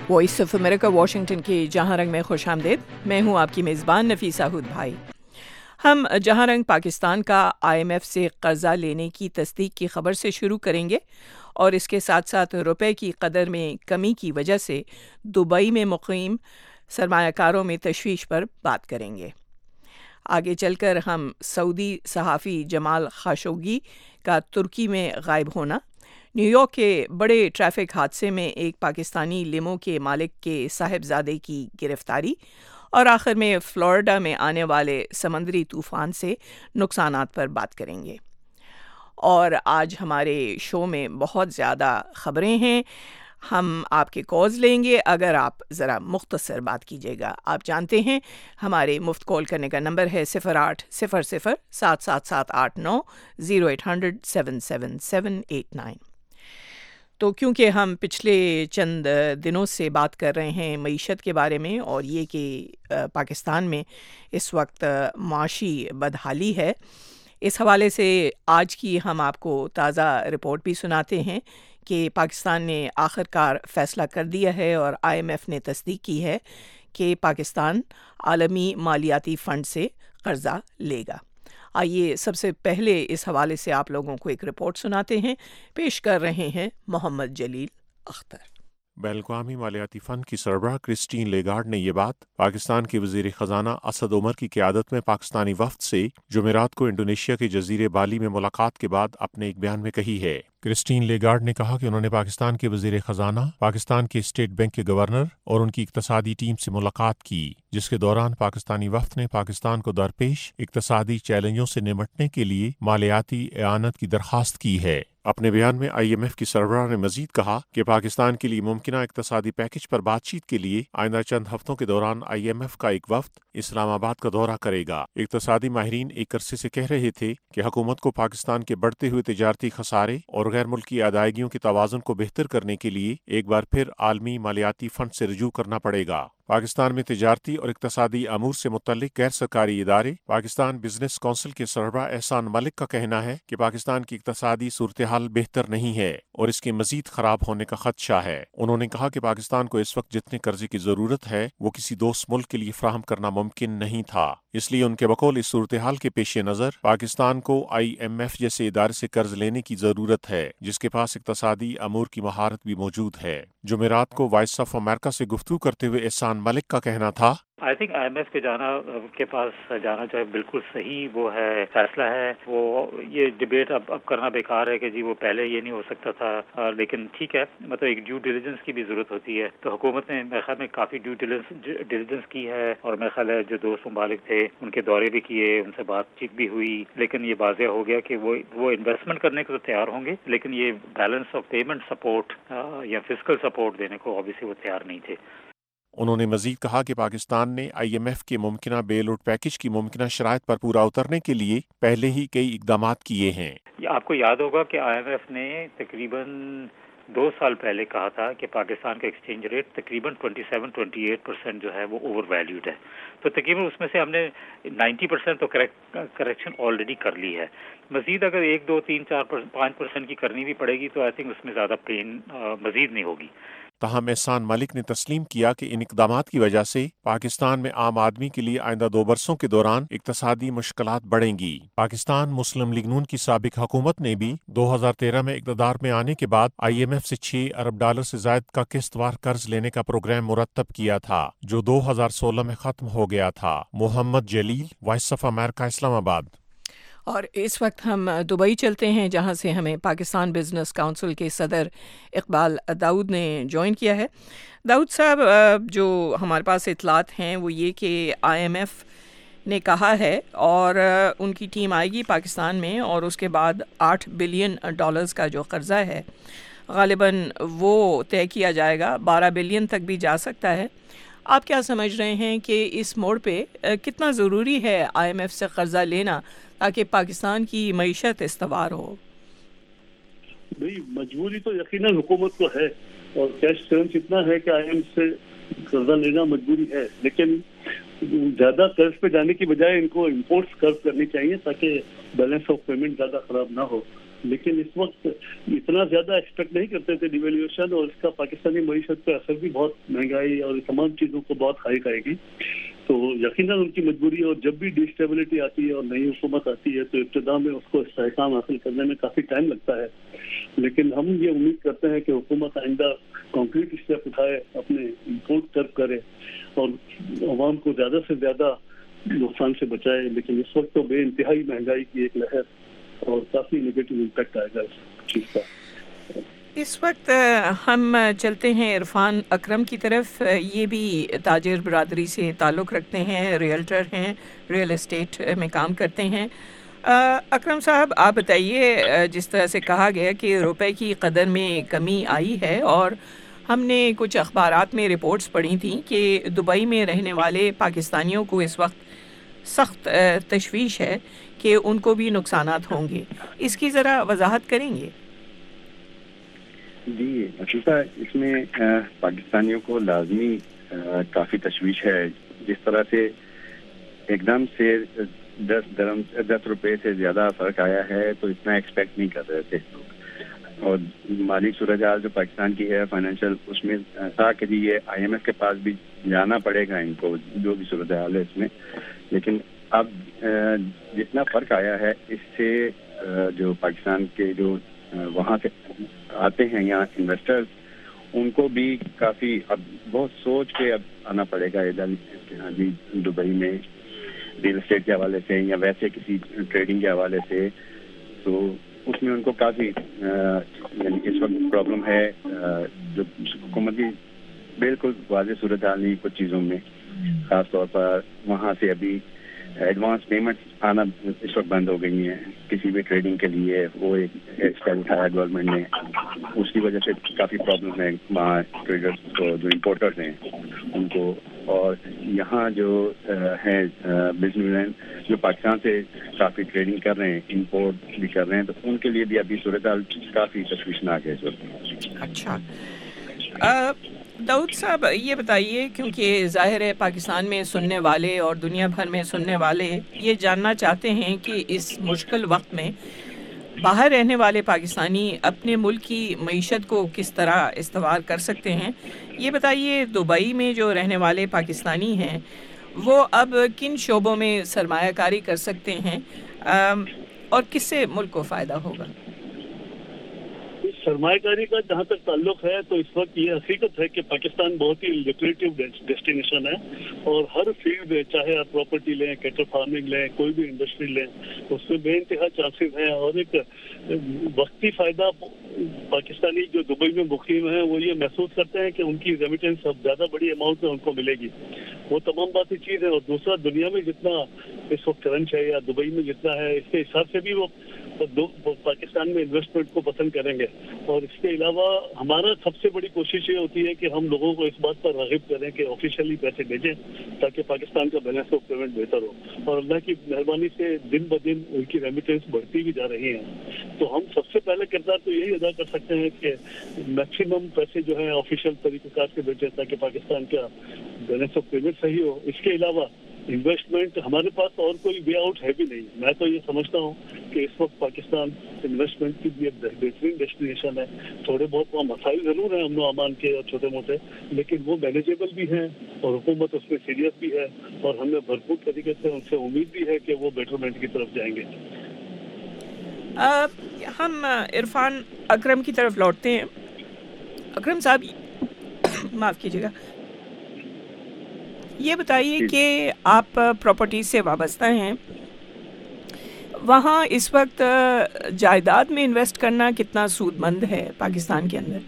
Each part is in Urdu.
وائس آف امریکہ واشنگٹن کی جہاں رنگ میں خوش آمدید. میں ہوں آپ کی میزبان نفیسہ ہود بھائی. ہم جہاں رنگ پاکستان کا IMF سے قرضہ لینے کی تصدیق کی خبر سے شروع کریں گے اور اس کے ساتھ ساتھ روپے کی قدر میں کمی کی وجہ سے دبئی میں مقیم سرمایہ کاروں میں تشویش پر بات کریں گے. آگے چل کر ہم سعودی صحافی جمال خاشقجی کا ترکی میں غائب ہونا، نیو یارک کے بڑے ٹریفک حادثے میں ایک پاکستانی لیمو کے مالک کے صاحبزادے کی گرفتاری اور آخر میں فلوریڈا میں آنے والے سمندری طوفان سے نقصانات پر بات کریں گے. اور آج ہمارے شو میں بہت زیادہ خبریں ہیں. ہم آپ کے کالز لیں گے اگر آپ ذرا مختصر بات کیجیے گا. آپ جانتے ہیں ہمارے مفت کال کرنے کا نمبر ہے 0800-777890 0800-777-789. تو کیونکہ ہم پچھلے چند دنوں سے بات کر رہے ہیں معیشت کے بارے میں اور یہ کہ پاکستان میں اس وقت معاشی بدحالی ہے، اس حوالے سے آج کی ہم آپ کو تازہ رپورٹ بھی سناتے ہیں کہ پاکستان نے آخر کار فیصلہ کر دیا ہے اور IMF نے تصدیق کی ہے کہ پاکستان عالمی مالیاتی فنڈ سے قرضہ لے گا. آئیے سب سے پہلے اس حوالے سے آپ لوگوں کو ایک رپورٹ سناتے ہیں. پیش کر رہے ہیں محمد جلیل اختر. بین الاقوامی مالیاتی فنڈ کی سربراہ کرسٹین لیگارڈ نے یہ بات پاکستان کے وزیر خزانہ اسد عمر کی قیادت میں پاکستانی وفد سے جمعرات کو انڈونیشیا کے جزیرے بالی میں ملاقات کے بعد اپنے ایک بیان میں کہی ہے. کرسٹین لیگارڈ نے کہا کہ انہوں نے پاکستان کے وزیر خزانہ، پاکستان کے اسٹیٹ بینک کے گورنر اور ان کی اقتصادی ٹیم سے ملاقات کی، جس کے دوران پاکستانی وفد نے پاکستان کو درپیش اقتصادی چیلنجوں سے نمٹنے کے لیے مالیاتی اعانت کی درخواست کی ہے. اپنے بیان میں IMF کی سربراہ نے مزید کہا کہ پاکستان کے لیے ممکنہ اقتصادی پیکج پر بات چیت کے لیے آئندہ چند ہفتوں کے دوران IMF کا ایک وفد اسلام آباد کا دورہ کرے گا. اقتصادی ماہرین ایک عرصے سے کہہ رہے تھے کہ حکومت کو پاکستان کے بڑھتے ہوئے تجارتی خسارے اور غیر ملکی ادائیگیوں کے توازن کو بہتر کرنے کے لیے ایک بار پھر عالمی مالیاتی فنڈ سے رجوع کرنا پڑے گا. پاکستان میں تجارتی اور اقتصادی امور سے متعلق غیر سرکاری ادارے پاکستان بزنس کونسل کے سربراہ احسان ملک کا کہنا ہے کہ پاکستان کی اقتصادی صورتحال بہتر نہیں ہے اور اس کے مزید خراب ہونے کا خدشہ ہے. انہوں نے کہا کہ پاکستان کو اس وقت جتنے قرضے کی ضرورت ہے وہ کسی دوست ملک کے لیے فراہم کرنا ممکن نہیں تھا، اس لیے ان کے بقول اس صورتحال کے پیش نظر پاکستان کو IMF جیسے ادارے سے قرض لینے کی ضرورت ہے جس کے پاس اقتصادی امور کی مہارت بھی موجود ہے. جمعرات کو وائس آف امریکہ سے گفتگو کرتے ہوئے احسان ملک کا کہنا تھا، آئی تھنک IMF کے پاس جانا جو ہے بالکل صحیح وہ ہے فیصلہ ہے. وہ یہ ڈبیٹ اب کرنا بیکار ہے کہ جی وہ پہلے یہ نہیں ہو سکتا تھا، لیکن ٹھیک ہے، مطلب ایک ڈیو ڈیلیجنس کی بھی ضرورت ہوتی ہے. تو حکومت نے میرے خیال میں کافی ڈیو ڈیلیجنس کی ہے اور میرے خیال ہے جو دوست ممالک تھے ان کے دورے بھی کیے، ان سے بات چیت بھی ہوئی، لیکن یہ واضح ہو گیا کہ وہ انویسٹمنٹ کرنے کو تو تیار ہوں گے لیکن یہ بیلنس آف پیمنٹ سپورٹ یا فزیکل سپورٹ دینے کو obviously وہ تیار نہیں تھے. انہوں نے مزید کہا کہ پاکستان نے IMF کے ممکنہ بیل آؤٹ پیکج کی ممکنہ شرائط پر پورا اترنے کے لیے پہلے ہی کئی اقدامات کیے ہیں. آپ کو یاد ہوگا کہ IMF نے تقریباً 2 سال پہلے کہا تھا کہ پاکستان کا ایکسچینج ریٹ تقریباً 27-28% جو ہے وہ اوور ویلیوڈ ہے. تو تقریباً اس میں سے ہم نے 90% تو کریکشن آلریڈی کر لی ہے. مزید اگر 1, 2, 3, 4, 5% کی کرنی بھی پڑے گی تو آئی تھنک اس میں زیادہ پین مزید نہیں ہوگی. تاہم احسان ملک نے تسلیم کیا کہ ان اقدامات کی وجہ سے پاکستان میں عام آدمی کے لیے آئندہ 2 برسوں کے دوران اقتصادی مشکلات بڑھیں گی. پاکستان مسلم لیگ نون کی سابق حکومت نے بھی 2013 میں اقتدار میں آنے کے بعد IMF سے $6 ارب سے زائد کا قسط وار قرض لینے کا پروگرام مرتب کیا تھا جو 2016 میں ختم ہو گیا تھا. محمد جلیل، وائس آف امریکہ، اسلام آباد. اور اس وقت ہم دبئی چلتے ہیں جہاں سے ہمیں پاکستان بزنس کونسل کے صدر اقبال داؤد نے جوائن کیا ہے. داؤد صاحب، جو ہمارے پاس اطلاعات ہیں وہ یہ کہ IMF نے کہا ہے اور ان کی ٹیم آئے گی پاکستان میں اور اس کے بعد $8 بلین کا جو قرضہ ہے غالباً وہ طے کیا جائے گا، 12 بلین تک بھی جا سکتا ہے. آپ کیا سمجھ رہے ہیں کہ اس موڑ پہ کتنا ضروری ہے IMF سے قرضہ لینا تاکہ پاکستان کی معیشت استوار ہو؟ بھئی مجبوری تو یقیناً حکومت کو ہے اور کیش کرنس اتنا ہے کہ IMF سے قرضہ لینا مجبوری ہے، لیکن زیادہ قرض پہ جانے کی بجائے ان کو امپورٹس قرض کرنی چاہیے تاکہ بیلنس آف پیمنٹ زیادہ خراب نہ ہو. लेकिन इस वक्त इतना ज़्यादा एक्सपेक्ट नहीं करते थे डिवेल्यूएशन, और इसका पाकिस्तानी मईशत पर असर भी बहुत, महंगाई और तमाम चीज़ों को बहुत हाइक आएगी। तो यकीनन उनकी मजबूरी है, और जब भी डिस्टेबिलिटी आती है और नई हुकूमत आती है तो इब्तिदा में उसको इस्तेहकाम हासिल करने में काफ़ी टाइम लगता है। लेकिन हम ये उम्मीद करते हैं कि हुकूमत आइंदा कॉन्क्रीट स्टेप उठाए, अपने इम्पोर्ट कर्व करे और अवाम को ज़्यादा से ज़्यादा नुकसान से बचाए। लेकिन इस वक्त तो बे इंतहाई महंगाई की एक लहर और काफ़ी नेगेटिव इम्पैक्ट आएगा इस चीज़ का। इस वक्त हम चलते हैं इरफान अकरम की तरफ। ये भी ताजिर बरादरी से ताल्लुक़ रखते हैं, रियल्टर हैं, रियल एस्टेट में काम करते हैं। अकरम साहब, आप बताइए, जिस तरह से कहा गया कि रुपए की कदर में कमी आई है, और हमने कुछ अखबारात में रिपोर्ट्स पढ़ी थी कि दुबई में रहने वाले पाकिस्तानियों को इस वक्त सख्त तशवीश है कि उनको भी नुकसानात होंगे। इसकी ज़रा वजाहत करेंगे? जी नफीसा, इसमें पाकिस्तानियों को लाजमी काफ़ी तशवीश है। जिस तरह से एकदम से 10 रुपये से ज़्यादा फ़र्क आया है तो इतना एक्सपेक्ट नहीं कर रहे थे। और माली सूरत हाल जो पाकिस्तान की है फाइनेंशियल, उसमें था कि जी ये IMF के पास भी जाना पड़ेगा इनको, जो भी सूरत हाल है इसमें। लेकिन अब जितना फ़र्क आया है इससे जो पाकिस्तान के जो वहाँ से आते हैं यहाँ इन्वेस्टर्स, उनको भी काफ़ी अब बहुत सोच के अब आना पड़ेगा इधर जी दुबई में रियल एस्टेट के हवाले से या वैसे किसी ट्रेडिंग के हवाले से। तो उसमें उनको काफ़ी यानी इस वक्त प्रॉब्लम है। जो हुकूमत की बिल्कुल वाज़ेह सूरत हाल नहीं कुछ चीज़ों में, ख़ास तौर पर वहाँ से अभी एडवांस पेमेंट आना इस वक्त बंद हो गई हैं किसी भी ट्रेडिंग के लिए। वो एक स्टेप उठाया गवर्नमेंट ने, उसकी वजह से काफ़ी प्रॉब्लम है वहाँ ट्रेडर्स को, जो इम्पोर्टर्स हैं उनको। और यहाँ जो है बिजनेसमैन जो पाकिस्तान से काफ़ी ट्रेडिंग कर रहे हैं, इंपोर्ट भी कर रहे हैं, तो उनके लिए भी अभी सूरत हाल काफ़ी तशवीशनाक है इस वक्त। अच्छा, दाऊद साहब ये बताइए, क्योंकि ज़ाहिर है पाकिस्तान में सुनने वाले और दुनिया भर में सुनने वाले ये जानना चाहते हैं कि इस मुश्किल वक्त में बाहर रहने वाले पाकिस्तानी अपने मुल्क की मईशत को किस तरह इस्तेमाल कर सकते हैं। ये बताइए, दुबई में जो रहने वाले पाकिस्तानी हैं वो अब किन शोबों में सरमायाकारी कर सकते हैं और किससे मुल्क को फ़ायदा होगा? सरमायाकारी का जहाँ तक ताल्लुक है तो इस वक्त ये हकीकत है कि पाकिस्तान बहुत ही लुक्रेटिव डेस्टिनेशन है, और हर फील्ड में, चाहे आप प्रॉपर्टी लें, कैटल फार्मिंग लें, कोई भी इंडस्ट्री लें, उसमें बेइंतहा चांसेस हैं। और एक वक्ती फ़ायदा पाकिस्तानी जो दुबई में मुकीम हैं वो ये महसूस करते हैं कि उनकी रेमिटेंस अब ज़्यादा बड़ी अमाउंट में उनको मिलेगी। वो तमाम बातें चीज़ है। और दूसरा, दुनिया में जितना इस वक्त करंट है या दुबई में जितना है, इसके हिसाब से भी वो पाकिस्तान में इन्वेस्टमेंट को पसंद करेंगे। और इसके अलावा हमारा सबसे बड़ी कोशिश ये होती है कि हम लोगों को इस बात पर राग़िब करें कि ऑफिशियली पैसे भेजें ताकि पाकिस्तान का बैलेंस ऑफ पेमेंट बेहतर हो। और अल्लाह की मेहरबानी से दिन ब दिन उनकी रेमिटेंस बढ़ती भी जा रही हैं। तो हम सबसे पहले किरदार तो यही अदा कर सकते हैं कि मैक्सिमम पैसे जो है ऑफिशियल तरीक़ेकार से भेजें ताकि पाकिस्तान का बैलेंस ऑफ पेमेंट सही हो। इसके अलावा इन्वेस्टमेंट, हमारे पास और कोई वे आउट है भी नहीं। मैं तो ये समझता हूँ कि इस वक्त पाकिस्तान इन्वेस्टमेंट की भी एक बेहतरीन डेस्टिनेशन है। थोड़े बहुत वहाँ मसाइल ज़रूर हैं अमन अमान के और छोटे मोटे, लेकिन वो मैनेजेबल भी हैं और हुकूमत उसमें सीरियस भी है, और हमें भरपूर तरीके से उनसे उम्मीद भी है कि वो बेटरमेंट की तरफ जाएंगे। हम इरफान अकरम की तरफ लौटते हैं। अकरम साहब, माफ़ कीजिएगा, ये बताइए कि आप प्रॉपर्टी से वाबस्ता हैं, वहाँ इस वक्त जायदाद में इन्वेस्ट करना कितना सूदमंद है पाकिस्तान के अंदर?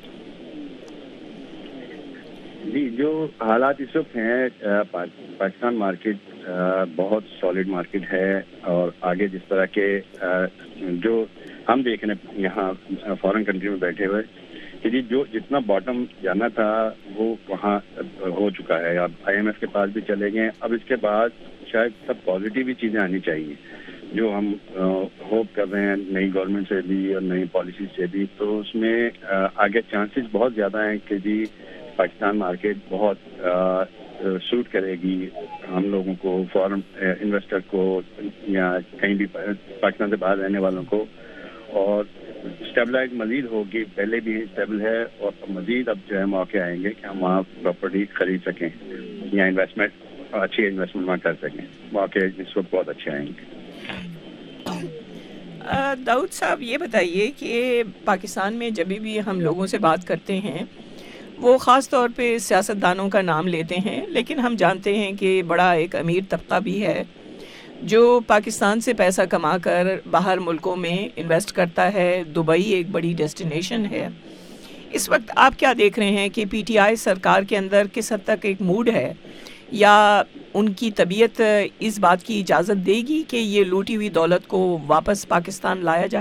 जी, जो हालात इस वक्त हैं, पाकिस्तान मार्केट बहुत सॉलिड मार्केट है। और आगे जिस तरह के जो हम देख रहे हैं यहाँ फॉरेन कंट्री में बैठे हुए कि जी जो जितना बॉटम जाना था वो वहाँ हो चुका है। अब IMF के पास भी चले गए। अब इसके बाद शायद सब पॉजिटिव ही चीज़ें आनी चाहिए जो हम होप कर रहे हैं नई गवर्नमेंट से भी और नई पॉलिसी से भी। तो उसमें आगे चांसेस बहुत ज़्यादा हैं कि जी पाकिस्तान मार्केट बहुत सूट करेगी हम लोगों को, फॉरेन इन्वेस्टर को या कहीं भी पाकिस्तान से बाहर रहने वालों को। और اسٹیبلائز مزید ہوگی، پہلے بھی اسٹیبل ہے اور مزید اب جو ہے موقع آئیں گے کہ ہم وہاں پراپرٹی خرید سکیں یا انویسٹمنٹ، اچھی انویسٹمنٹ وہاں کر سکیں. موقع اس وقت بہت اچھے آئیں گے. داؤد صاحب یہ بتائیے کہ پاکستان میں جب بھی ہم لوگوں سے بات کرتے ہیں وہ خاص طور پہ سیاستدانوں کا نام لیتے ہیں، لیکن ہم جانتے ہیں کہ بڑا ایک امیر طبقہ بھی ہے جو پاکستان سے پیسہ کما کر باہر ملکوں میں انویسٹ کرتا ہے. دبئی ایک بڑی ڈیسٹینیشن ہے. اس وقت آپ کیا دیکھ رہے ہیں کہ پی ٹی آئی سرکار کے اندر کس حد تک ایک موڈ ہے یا ان کی طبیعت اس بات کی اجازت دے گی کہ یہ لوٹی ہوئی دولت کو واپس پاکستان لایا جائے؟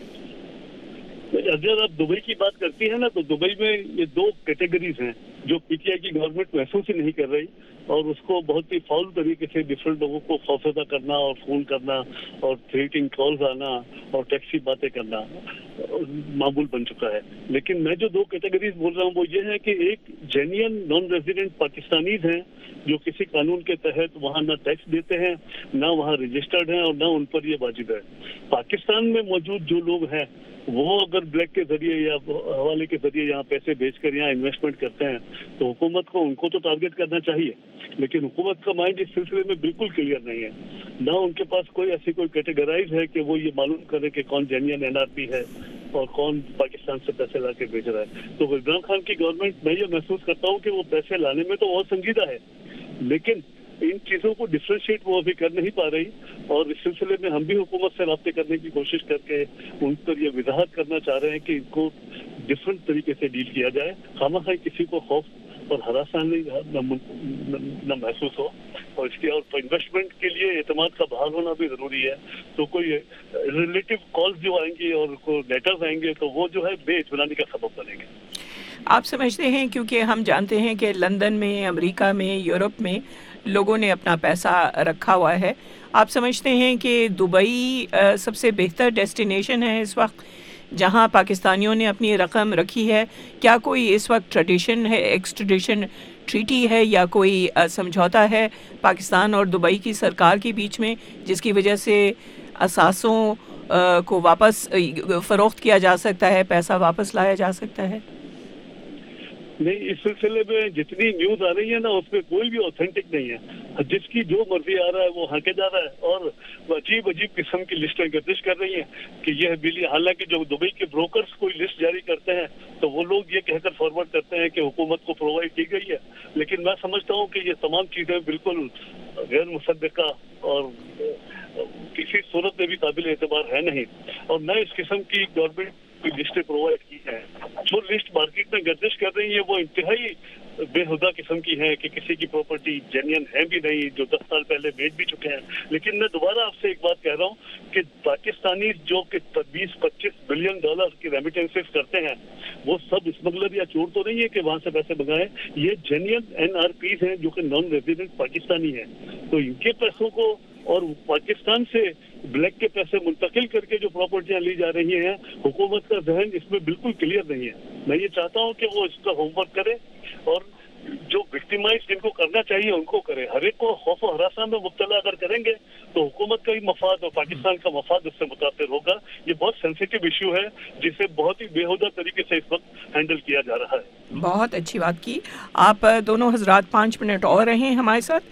اگر آپ دبئی کی بات کرتی ہیں نا تو دبئی میں یہ دو کیٹیگریز ہیں جو پی ٹی آئی کی گورنمنٹ محسوس ہی نہیں کر رہی، اور اس کو بہت ہی فاؤل طریقے سے ڈفرینٹ لوگوں کو خوفزدہ کرنا اور فون کرنا اور تھریٹنگ کالز آنا اور ٹیکسی باتیں کرنا معمول بن چکا ہے. لیکن میں جو دو کیٹیگریز بول رہا ہوں وہ یہ ہے کہ ایک جینین نان ریزیڈنٹ پاکستانیز ہیں جو کسی قانون کے تحت وہاں نہ ٹیکس دیتے ہیں، نہ وہاں رجسٹرڈ ہیں اور نہ ان پر یہ واجب ہے. پاکستان میں موجود جو لوگ ہیں وہ اگر بلیک کے ذریعے یا حوالے کے ذریعے یہاں پیسے بیچ کر یہاں انویسٹمنٹ کرتے ہیں تو حکومت کو ان کو تو ٹارگٹ کرنا چاہیے، لیکن حکومت کا مائنڈ اس سلسلے میں بالکل کلیئر نہیں ہے. نہ ان کے پاس کوئی ایسی کوئی کیٹیگرائز ہے کہ وہ یہ معلوم کرے کہ کون جینین این آر پی ہے اور کون پاکستان سے پیسے لا کے بیچ رہا ہے. تو عمران خان کی گورنمنٹ میں یہ محسوس کرتا ہوں کہ وہ پیسے لانے میں تو بہت سنجیدہ ہے، لیکن ان چیزوں کو ڈفرینشیٹ وہ ابھی کر نہیں پا رہی. اور اس سلسلے میں ہم بھی حکومت سے رابطے کرنے کی کوشش کر کے ان پر یہ وضاحت کرنا چاہ رہے ہیں کہ ان کو ڈفرینٹ طریقے سے ڈیل کیا جائے، خواہ کسی کو خوف اور ہراسانی نہ محسوس ہو، اور اس کے اور انویسٹمنٹ کے لیے اعتماد کا بحال ہونا بھی ضروری ہے. تو کوئی ریلیٹو کالز جو آئیں گی اور کوئی لیٹرز آئیں گے تو وہ جو ہے بے اطمینانی کا سبب بنے گے. آپ سمجھتے ہیں، کیونکہ ہم جانتے ہیں کہ لندن میں، امریکہ میں، یورپ میں لوگوں نے اپنا پیسہ رکھا ہوا ہے، آپ سمجھتے ہیں کہ دبئی سب سے بہتر ڈیسٹینیشن ہے اس وقت جہاں پاکستانیوں نے اپنی رقم رکھی ہے؟ کیا کوئی اس وقت ٹریڈیشن ہے، ایکسٹریڈیشن ٹریٹی ہے یا کوئی سمجھوتا ہے پاکستان اور دبئی کی سرکار کے بیچ میں جس کی وجہ سے اثاثوں کو واپس فروخت کیا جا سکتا ہے، پیسہ واپس لایا جا سکتا ہے؟ نہیں، اس سلسلے میں جتنی نیوز آ رہی ہے نا اس میں کوئی بھی اوتھینٹک نہیں ہے. جس کی جو مرضی آ رہا ہے وہ ہانکے جا رہا ہے اور عجیب عجیب قسم کی لسٹیں گردش کر رہی ہیں کہ یہ بلی. حالانکہ جو دبئی کے بروکرز کوئی لسٹ جاری کرتے ہیں تو وہ لوگ یہ کہہ کر فارورڈ کرتے ہیں کہ حکومت کو پرووائڈ کی گئی ہے، لیکن میں سمجھتا ہوں کہ یہ تمام چیزیں بالکل غیر مصدقہ اور کسی صورت میں بھی قابل اعتبار ہے نہیں، اور نہ اس قسم کی گورنمنٹ کوئی لسٹیں پرووائڈ کی ہیں. جو لسٹ مارکیٹ میں گردش کر رہی ہیں وہ انتہائی بے ہودہ قسم کی ہے کہ کسی کی پراپرٹی جینین ہے بھی نہیں، جو 10 سال پہلے بیچ بھی چکے ہیں. لیکن میں دوبارہ آپ سے ایک بات کہہ رہا ہوں کہ پاکستانی جو کہ 20-25 بلین ڈالر کی ریمیٹنسز کرتے ہیں وہ سب اسمگلر یا چور تو نہیں ہے کہ وہاں سے پیسے منگائیں. یہ جینین این آر پیز ہیں جو کہ نان ریزیڈنٹ پاکستانی ہیں. تو ان کے پیسوں کو اور پاکستان سے بلیک کے پیسے منتقل کر کے جو پراپرٹیاں لی جا رہی ہیں، حکومت کا ذہن اس میں بالکل کلیئر نہیں ہے. میں یہ چاہتا ہوں کہ وہ اس کا ہوم ورک کرے اور جو وکٹیمائز جن کو کرنا چاہیے ان کو کرے. ہر ایک کو خوف و ہراساں میں مبتلا اگر کریں گے تو حکومت کا ہی مفاد اور پاکستان کا مفاد اس سے متاثر ہوگا. یہ بہت سینسیٹیو ایشو ہے جسے بہت ہی بےہودہ طریقے سے اس وقت ہینڈل کیا جا رہا ہے. بہت اچھی بات کی آپ دونوں حضرات. 5 منٹ اور رہیں ہمارے ساتھ.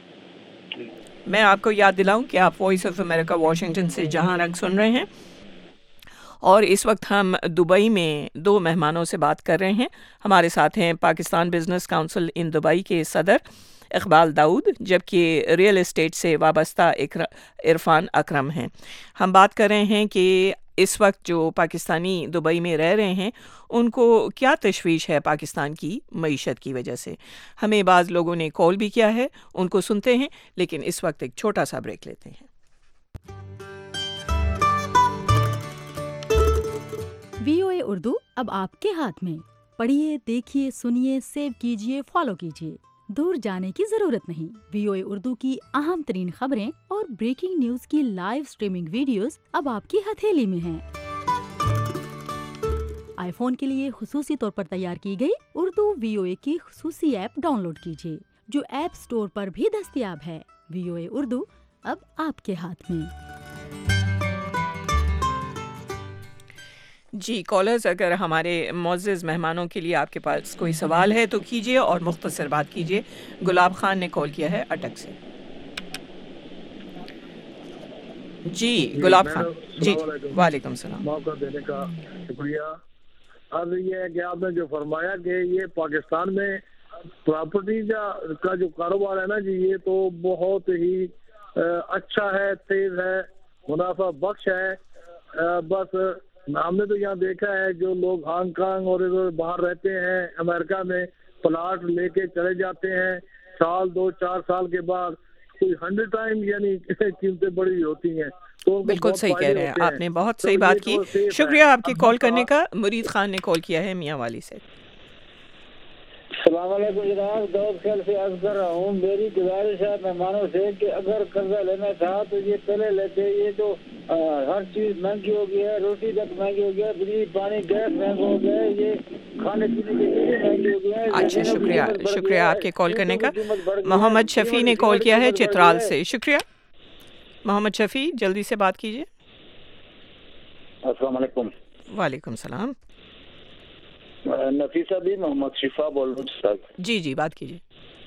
میں آپ کو یاد دلاؤں کہ آپ وائس آف امریکہ واشنگٹن سے جہاں رنگ سن رہے ہیں، اور اس وقت ہم دبئی میں 2 مہمانوں سے بات کر رہے ہیں. ہمارے ساتھ ہیں Pakistan business council in Dubai کے صدر اقبال داؤد، جبکہ ریئل اسٹیٹ سے وابستہ عرفان اکرم ہیں. ہم بات کر رہے ہیں کہ اس وقت جو پاکستانی دبئی میں رہ رہے ہیں ان کو کیا تشویش ہے پاکستان کی معیشت کی وجہ سے. ہمیں بعض لوگوں نے کال بھی کیا ہے، ان کو سنتے ہیں، لیکن اس وقت ایک چھوٹا سا بریک لیتے ہیں. VOA اردو اب آپ کے ہاتھ میں. پڑھیے، دیکھیے، سنیے، سیو کیجیے، فالو کیجیے. دور جانے کی ضرورت نہیں. VOA اردو کی اہم ترین خبریں اور بریکنگ نیوز کی لائیو سٹریمنگ ویڈیوز اب آپ کی ہتھیلی میں ہیں. آئی فون کے لیے خصوصی طور پر تیار کی گئی اردو VOA کی خصوصی ایپ ڈاؤن لوڈ کیجیے جو ایپ سٹور پر بھی دستیاب ہے. VOA اردو اب آپ کے ہاتھ میں. جی کالرز، اگر ہمارے معزز مہمانوں کے لیے آپ کے پاس کوئی سوال ہے تو کیجیے اور مختصر بات کیجیے۔ گلاب خان نے کال کیا ہے اٹک سے۔ جی گلاب خان، جی السلام علیکم، وعلیکم السلام۔ موقع دینے کا شکریہ۔ اب یہ ہے کہ آپ نے جو فرمایا کہ یہ پاکستان میں پراپرٹی کا جو کاروبار ہے نا جی، یہ تو بہت ہی اچھا ہے، تیز ہے، منافع بخش ہے۔ بس ہم نے تو یہاں دیکھا ہے جو لوگ ہانگ کانگ اور ادھر باہر رہتے ہیں امریکہ میں، پلاٹ لے کے چلے جاتے ہیں، سال 2-4 سال کے بعد کوئی 100 ٹائم یعنی قیمتیں بڑی ہوتی ہیں۔ تو بالکل صحیح کہہ رہے ہیں آپ نے، بہت صحیح بات کی۔ شکریہ آپ کی کال کرنے کا۔ مرید خان نے کال کیا ہے میاں والی سے۔ السلام علیکم جناب، دعوت خیل سے عرض کر رہا ہوں، میری گزارش ہے مہمانوں سے کہ اگر قرضہ لینا تھا تو یہ پہلے لیتے۔ یہ تو ہر چیز مہنگی ہو گئی ہے، روٹی تک مہنگی ہو گیا ہے، بجلی پانی گیس مہنگا ہو گیا ہے، یہ کھانے پینے کی چیزیں مہنگی ہو گئی ہیں۔ اچھا شکریہ آپ کے کال کرنے کا۔ محمد شفیع نے کال کیا ہے چترال سے۔ شکریہ محمد شفیع، جلدی سے بات کیجیے۔ السلام علیکم۔ وعلیکم السلام۔ نفیسہ بھی محمد شفا بول رہا ہوں۔ جی بات کیجیے۔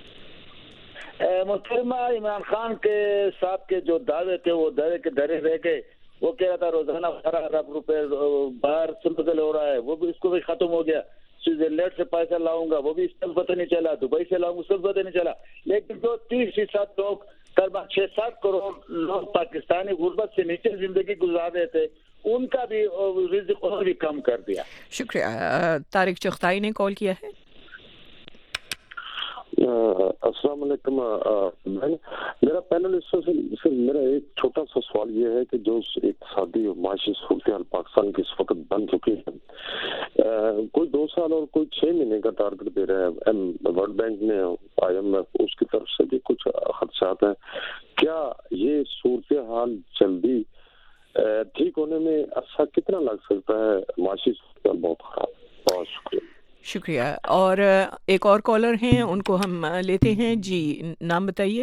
محترمہ عمران خان کے صاحب کے جو دعوے تھے وہ دعوے کے دھرے رہ گئے۔ وہ کہہ رہا تھا روزانہ 12 ارب روپے باہر سے بدل ہو رہا ہے، وہ بھی اس کو بھی ختم ہو گیا۔ سوئٹزرلینڈ سے پیسہ لاؤں گا وہ بھی اس سے پتہ نہیں چلا، دبئی سے لاؤں گا اس سے پتہ نہیں چلا۔ لیکن جو 30% لوگ تقریباً 6-7 کروڑ لوگ پاکستانی غربت سے نیچے زندگی گزار رہے تھے، ان کا بھی رزق اور بھی کم کر دیا۔ شکریہ۔ طارق چغتائی نے کال کیا ہے۔ السلام علیکم۔ میرا پینل اس سے میرا ایک چھوٹا سا سوال یہ ہے کہ جو اقتصادی اور معاشی صورتحال پاکستان کی اس وقت بن چکی ہے، کوئی 2 سال اور کوئی 6 مہینے کا ٹارگٹ دے رہے ہیں ورلڈ بینک نے، IMF اس کی طرف سے بھی کچھ خدشات ہیں۔ کیا یہ صورتحال جلدی ٹھیک ہونے میں عرصہ کتنا لگ سکتا ہے؟ معاشی صورتحال بہت خراب ہے۔ بہت شکریہ۔ شکریہ۔ اور ایک اور کالر ہیں، ان کو ہم لیتے ہیں۔ جی نام بتائیے۔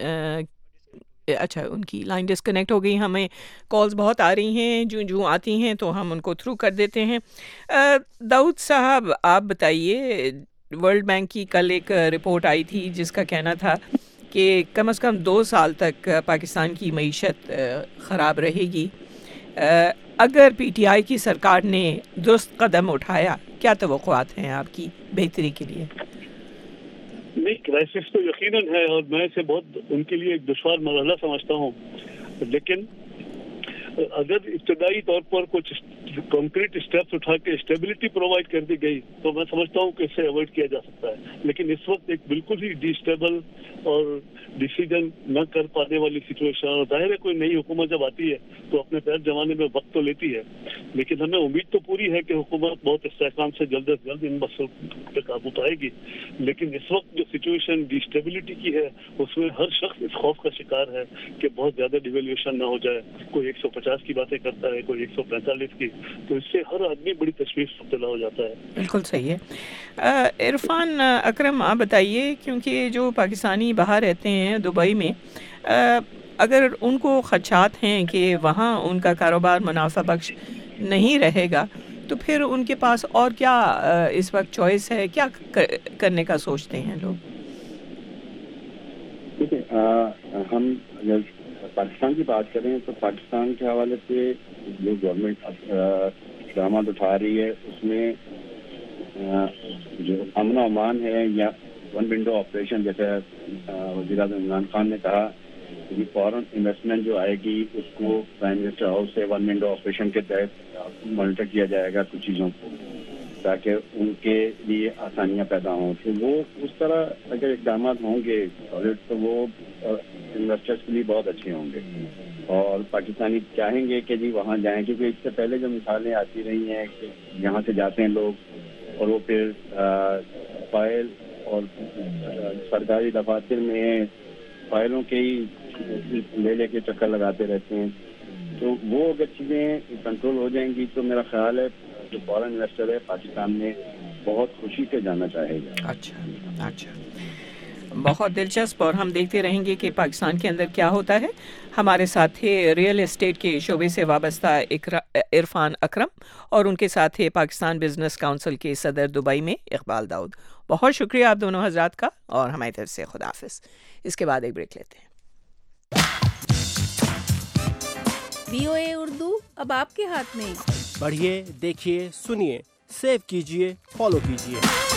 اچھا ان کی لائن ڈسکنیکٹ ہو گئی۔ ہمیں کالز بہت آ رہی ہیں، جو آتی ہیں تو ہم ان کو تھرو کر دیتے ہیں۔ داؤد صاحب آپ بتائیے، ورلڈ بینک کی کل ایک رپورٹ آئی تھی جس کا کہنا تھا کہ کم از کم 2 سال تک پاکستان کی معیشت خراب رہے گی۔ اگر PTI کی سرکار نے درست قدم اٹھایا، کیا توقعات ہیں آپ کی بہتری کے لیے؟ نہیں، کرائسس تو یقیناً ہے اور میں اسے بہت ان کے لیے ایک دشوار مرحلہ سمجھتا ہوں، لیکن اگر ابتدائی طور پر کچھ کنکریٹ اسٹیپس اٹھا کے اسٹیبلٹی پرووائڈ کر دی گئی تو میں سمجھتا ہوں کہ اسے اوائڈ کیا جا سکتا ہے۔ لیکن اس وقت ایک بالکل ہی ڈی اسٹیبل اور ڈیسیجن نہ کر پانے والی سچویشن، اور ظاہر ہے کوئی نئی حکومت جب آتی ہے تو اپنے پیر جمانے میں وقت تو لیتی ہے، لیکن ہمیں امید تو پوری ہے کہ حکومت بہت استحکام سے جلد از جلد ان مسئلوں پہ قابو پائے گی۔ لیکن اس وقت جو سچویشن ڈی اسٹیبلٹی کی ہے اس میں ہر شخص اس خوف کا شکار ہے کہ بہت زیادہ ڈیویلیوشن نہ ہو جائے۔ کوئی 150 کی باتیں کرتا ہے، کوئی 145 کی، تو اس سے ہر آدمی بڑی تشویش مبتلا ہو جاتا ہے۔ بالکل صحیح ہے۔ عرفان اکرم آپ بتائیے، کیونکہ جو پاکستانی باہر رہتے ہیں دبئی میں، اگر ان کو خدشات ہیں کہ وہاں ان کا کاروبار منافع بخش نہیں رہے گا تو پھر ان کے پاس اور کیا اس وقت چوائس ہے؟ کیا کرنے کا سوچتے ہیں لوگ؟ ہم اگر پاکستان کی بات کریں تو پاکستان کے حوالے سے جو گورنمنٹ اقدامات اٹھا رہی ہے اس میں جو امن و امان ہے یا ون ونڈو آپریشن، جیسے وزیر اعظم عمران خان نے کہا کہ فورن انویسٹمنٹ جو آئے گی اس کو پرائم منسٹر ہاؤس سے ون ونڈو آپریشن کے تحت مانیٹر کیا جائے گا کچھ چیزوں کو، تاکہ ان کے لیے آسانیاں پیدا ہوں۔ تو وہ اس طرح اگر اقدامات ہوں گے تو وہ انویسٹرس کے لیے بہت اچھے ہوں گے، اور پاکستانی چاہیں گے کہ جی وہاں جائیں، کیونکہ اس سے پہلے جو مثالیں آتی رہی ہیں کہ یہاں سے جاتے ہیں لوگ اور وہ پھر فائل اور سرکاری دفاتر میں فائلوں کے ہی لے کے چکر لگاتے رہتے ہیں۔ تو وہ اگر چیزیں کنٹرول ہو جائیں گی تو میرا خیال ہے جو فارن انویسٹر ہے پاکستان میں بہت خوشی سے جانا چاہے گا۔ اچھا بہت دلچسپ، اور ہم دیکھتے رہیں گے کہ پاکستان کے اندر کیا ہوتا ہے۔ ہمارے ساتھ تھے ریئل اسٹیٹ کے شعبے سے وابستہ عرفان اکرم، اور ان کے ساتھ تھے پاکستان بزنس کونسل کے صدر دبئی میں اقبال داؤد۔ بہت شکریہ آپ دونوں حضرات کا، اور ہماری طرف سے خدا حافظ۔ اس کے بعد ایک بریک لیتے ہیں۔ VOA اردو اب آپ کے ہاتھ میں، پڑھیے، دیکھیے، سنیے، سیو کیجیے، فالو کیجیے۔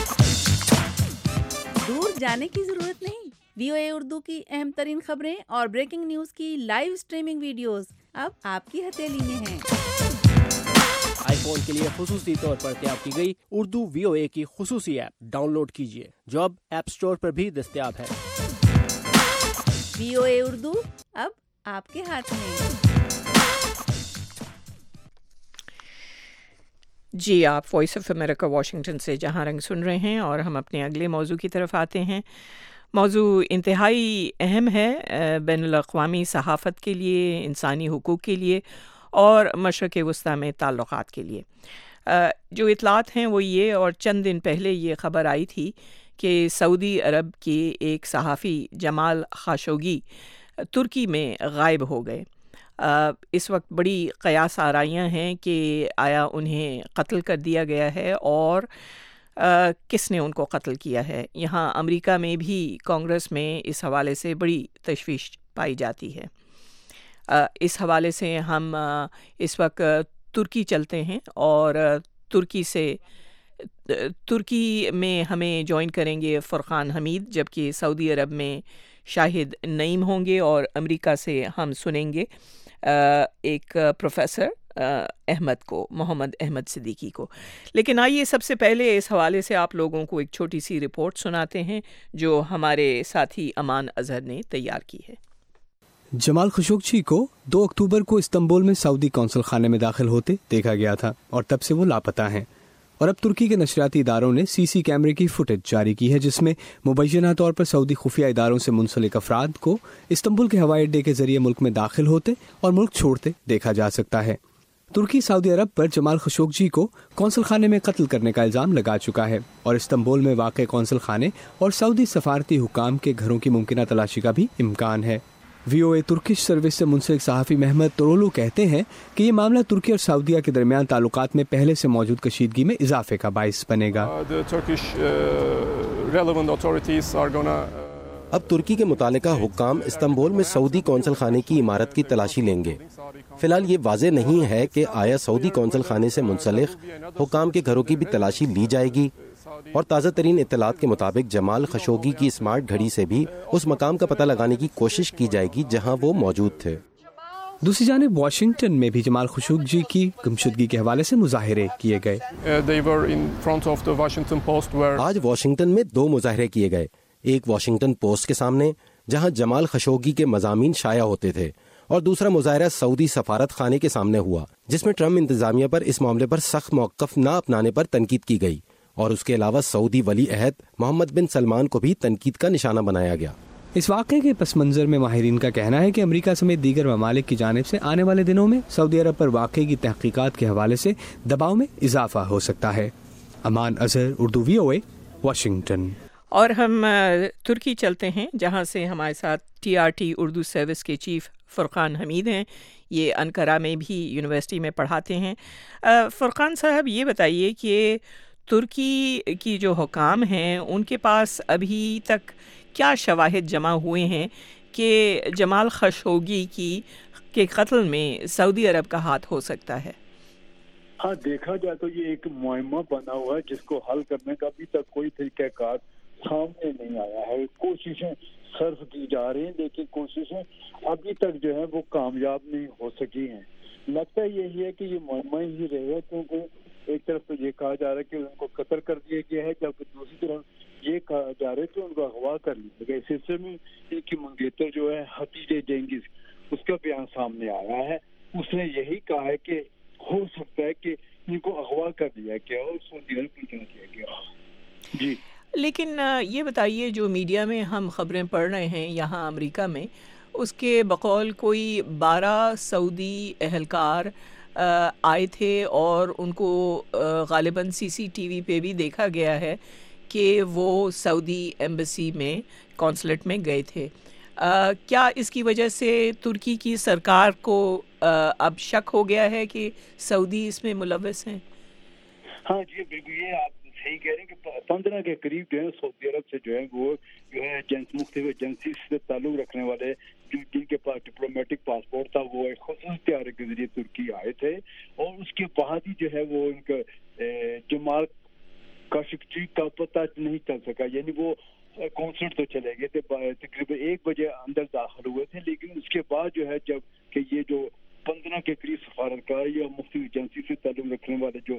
دور جانے کی ضرورت نہیں۔ VOA اردو کی اہم ترین خبریں اور بریکنگ نیوز کی لائیو سٹریمنگ ویڈیوز اب آپ کی ہتھیلی میں ہیں۔ آئی فون کے لیے خصوصی طور پر تیار کی گئی اردو VOA کی خصوصی ایپ ڈاؤن لوڈ کیجیے، جو اب ایپ سٹور پر بھی دستیاب ہے۔ VOA اردو اب آپ کے ہاتھ میں۔ جی، آپ وائس آف امریکہ واشنگٹن سے جہاں رنگ سن رہے ہیں، اور ہم اپنے اگلے موضوع کی طرف آتے ہیں۔ موضوع انتہائی اہم ہے بین الاقوامی صحافت کے لیے، انسانی حقوق کے لیے، اور مشرق وسطیٰ میں تعلقات کے لیے۔ جو اطلاعات ہیں وہ یہ، اور چند دن پہلے یہ خبر آئی تھی کہ سعودی عرب کے ایک صحافی جمال خاشوگی ترکی میں غائب ہو گئے۔ اس وقت بڑی قیاس آرائیاں ہیں کہ آیا انہیں قتل کر دیا گیا ہے، اور کس نے ان کو قتل کیا ہے۔ یہاں امریکہ میں بھی کانگریس میں اس حوالے سے بڑی تشویش پائی جاتی ہے۔ اس حوالے سے ہم اس وقت ترکی چلتے ہیں، اور ترکی میں ہمیں جوائن کریں گے فرقان حمید، جبکہ سعودی عرب میں شاہد نعیم ہوں گے، اور امریکہ سے ہم سنیں گے ایک پروفیسر احمد کو، محمد احمد صدیقی کو۔ لیکن آئیے سب سے پہلے اس حوالے سے آپ لوگوں کو ایک چھوٹی سی رپورٹ سناتے ہیں جو ہمارے ساتھی امان اظہر نے تیار کی ہے۔ جمال خاشوگی کو 2 اکتوبر کو استنبول میں سعودی قونصل خانے میں داخل ہوتے دیکھا گیا تھا، اور تب سے وہ لاپتہ ہیں۔ اور اب ترکی کے نشریاتی اداروں نے CC کیمرے کی فوٹیج جاری کی ہے، جس میں مبینہ طور پر سعودی خفیہ اداروں سے منسلک افراد کو استنبول کے ہوائی اڈے کے ذریعے ملک میں داخل ہوتے اور ملک چھوڑتے دیکھا جا سکتا ہے۔ ترکی سعودی عرب پر جمال خاشوگی کو قونصل خانے میں قتل کرنے کا الزام لگا چکا ہے، اور استنبول میں واقع قونصل خانے اور سعودی سفارتی حکام کے گھروں کی ممکنہ تلاشی کا بھی امکان ہے۔ VOA ترکش سروس سے منسلک صحافی محمد تورولو کہتے ہیں کہ یہ معاملہ ترکی اور سعودیہ کے درمیان تعلقات میں پہلے سے موجود کشیدگی میں اضافے کا باعث بنے گا۔ اب ترکی کے متعلقہ حکام استنبول میں سعودی قونصل خانے کی عمارت کی تلاشی لیں گے۔ فی الحال یہ واضح نہیں ہے کہ آیا سعودی قونصل خانے سے منسلک حکام کے گھروں کی بھی تلاشی لی جائے گی، اور تازہ ترین اطلاعات کے مطابق جمال خاشوگی کی اسمارٹ گھڑی سے بھی اس مقام کا پتہ لگانے کی کوشش کی جائے گی جہاں وہ موجود تھے۔ دوسری جانب واشنگٹن میں بھی جمال خاشوگی کی گمشدگی کے حوالے سے مظاہرے کیے گئے۔ آج واشنگٹن میں 2 مظاہرے کیے گئے، ایک واشنگٹن پوسٹ کے سامنے جہاں جمال خاشوگی کے مضامین شائع ہوتے تھے، اور دوسرا مظاہرہ سعودی سفارت خانے کے سامنے ہوا، جس میں ٹرمپ انتظامیہ پر اس معاملے پر سخت موقف نہ اپنانے پر تنقید کی گئی، اور اس کے علاوہ سعودی ولی عہد محمد بن سلمان کو بھی تنقید کا نشانہ بنایا گیا۔ اس واقعے کے پس منظر میں ماہرین کا کہنا ہے کہ امریکہ سمیت دیگر ممالک کی جانب سے آنے والے دنوں میں سعودی عرب پر واقعے کی تحقیقات کے حوالے سے دباؤ میں اضافہ ہو سکتا ہے۔ امان اظہر، اردو VOA، واشنگٹن۔ اور ہم ترکی چلتے ہیں، جہاں سے ہمارے ساتھ TRT اردو سروس کے چیف فرقان حمید ہیں۔ یہ انقرہ میں بھی یونیورسٹی میں پڑھاتے ہیں۔ فرقان صاحب، یہ بتائیے کہ ترکی کی جو حکام ہیں ان کے پاس ابھی تک کیا شواہد جمع ہوئے ہیں کہ جمال خاشوگی کے قتل میں سعودی عرب کا ہاتھ ہو سکتا ہے؟ ہاں، دیکھا جائے تو یہ ایک معمہ بنا ہوا ہے جس کو حل کرنے کا ابھی تک کوئی طریقہ کار سامنے نہیں آیا ہے۔ کوششیں صرف کی جا رہی ہیں، لیکن کوششیں ابھی تک جو ہے وہ کامیاب نہیں ہو سکی ہیں۔ لگتا یہی ہے کہ یہ معمہ ہی رہے گا، کیونکہ ایک طرف تو یہ کہا جا رہا ہے کہ ان کو قتل کر دیا گیا ہے، جبکہ دوسری طرف یہ کہا جا رہا ہے کہ ان کو اغوا کر لیا گیا۔ اس سلسلے میں ان کی منگیتر جو ہے حفیظ جنگیز، اس کا بیان سامنے آیا ہے۔ اس نے یہی کہا ہے کہ ہو سکتا ہے کہ ان کو اغوا کر دیا گیا اور سعودی عرب کو چلا دیا گیا۔ جی، لیکن یہ بتائیے، جو میڈیا میں ہم خبریں پڑھ رہے ہیں یہاں امریکہ میں، اس کے بقول کوئی 12 سعودی اہلکار آئے تھے، اور ان کو غالباً CCTV پہ بھی دیکھا گیا ہے کہ وہ سعودی ایمبیسی میں کونسلیٹ میں گئے تھے. کیا اس کی وجہ سے ترکی کی سرکار کو اب شک ہو گیا ہے کہ سعودی اس میں ملوث ہیں؟ ہاں جی بالکل، یہ آپ صحیح کہہ رہے ہیں کہ 15 کے قریب جو ہے سعودی عرب سے جو ہے وہ جو ہے مختلف ایجنسی سے تعلق رکھنے والے جن کے پاس ڈپلومیٹک پاسپورٹ تھا وہ ایک خصوصی طیارے کے ذریعے ترکی آئے تھے، اور اس کے بعد ہی جو ہے وہ ان کا جمال خاشقجی کا پتہ نہیں چل سکا. یعنی وہ کانسرٹ تو چلے گئے تھے، تقریباً 1 بجے اندر داخل ہوئے تھے، لیکن اس کے بعد جو ہے جب کہ یہ جو 15 کے قریب سفارتکار یا مختلف ایجنسی سے تعلق رکھنے والے جو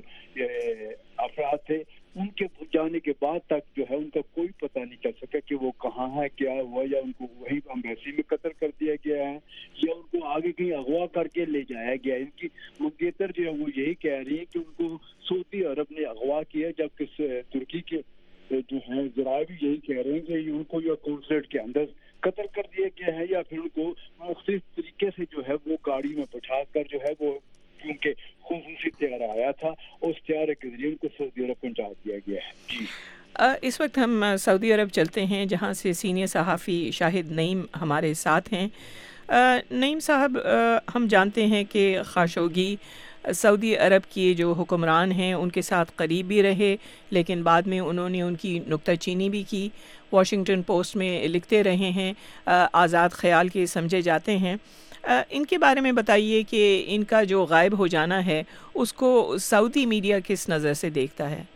افراد تھے، ان کے جانے کے بعد تک جو ہے ان کا کوئی پتہ نہیں چل سکا کہ وہ کہاں ہے، کیا ہوا، یا ان کو وہیں ایمبیسی میں قتل کر دیا گیا ہے یا ان کو آگے کہیں اغوا کر کے لے جایا گیا. ان کی منگیتر جو ہے وہ یہی کہہ رہی ہے کہ ان کو سعودی عرب نے اغوا کیا، جبکہ ترکی کے جو ہیں ذرائع بھی یہی کہہ رہے ہیں کہ ان کو یا کونسلیٹ کے اندر قتل کر دیا گیا ہے، یا پھر ان کو مختلف طریقے سے جو ہے وہ گاڑی میں بٹھا کر جو ہے وہ کیونکہ خصوصی طیارہ آیا تھا اس طیارے کے ذریعے ان کو سعودی عرب پہنچا دیا گیا ہے. جی اس وقت ہم سعودی عرب چلتے ہیں جہاں سے سینئر صحافی شاہد نعیم ہمارے ساتھ ہیں. نعیم صاحب، ہم جانتے ہیں کہ خاشقجی سعودی عرب کے جو حکمران ہیں ان کے ساتھ قریب بھی رہے، لیکن بعد میں انہوں نے ان کی نکتہ چینی بھی کی. واشنگٹن پوسٹ میں لکھتے رہے ہیں، آزاد خیال کے سمجھے جاتے ہیں. ان کے بارے میں بتائیے کہ ان کا جو غائب ہو جانا ہے اس کو سعودی میڈیا کس نظر سے دیکھتا ہے؟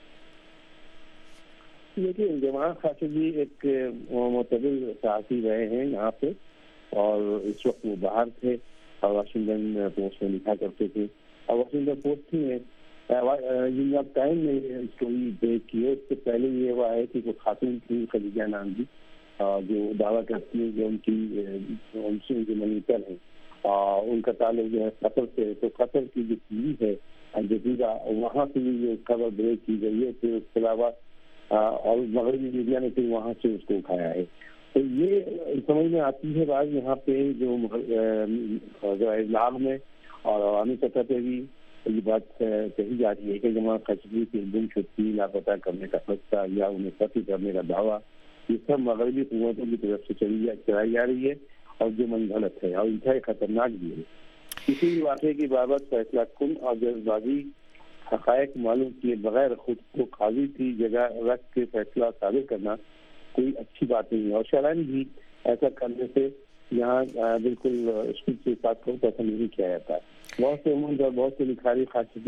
دیکھیے، جمال خاشقجی ایک معتدل صحافی رہے ہیں یہاں پہ، اور اس وقت وہ باہر تھے اور واشنگٹن پوسٹ میں لکھا کرتے تھے. اور واشنگٹن پوسٹ میں نیو یارک ٹائم میں اسٹوری بریک کی ہے. اس سے پہلے یہ ہوا ہے کہ وہ خاتون تھی خدیجہ نام کی، جو دعویٰ کرتی ہے کہ ان سے جو منیٹر ہیں ان کا تعلق جو ہے قطر سے، تو قطر کی جو ٹی وی ہے الجزیرہ، وہاں سے بھی یہ خبر بریک کی گئی ہے. پھر اس کے علاوہ اور مغربی میڈیا نے پھر وہاں سے اس کو اٹھایا ہے. تو یہ سمجھ میں آتی ہے بعض یہاں پہ جو ابلاغ میں اور عوامی سطح پہ بھی یہ بات کہی جا رہی ہے کہ جمال خاشقجی کی گم شدگی، لاپتہ کرنے کا فیصلہ یا انہیں قتل کرنے کا دعویٰ، یہ سب مغربی قوتوں کی طرف سے چلائی جا رہی ہے، اور جو من غلط ہے اور انتہائی خطرناک بھی ہے. کسی بھی واقعے کی بابت فیصلہ کن اور جلد بازی حقائق معلوم کیے بغیر خود کو قاضی کی جگہ رکھ کے فیصلہ صادر کرنا کوئی اچھی بات نہیں ہے، اور شرعاً بھی ایسا کرنے سے یہاں بالکل اسکول کے ساتھ کو پسند نہیں کیا جاتا. بہت سے عموماً اور بہت سے لکھاری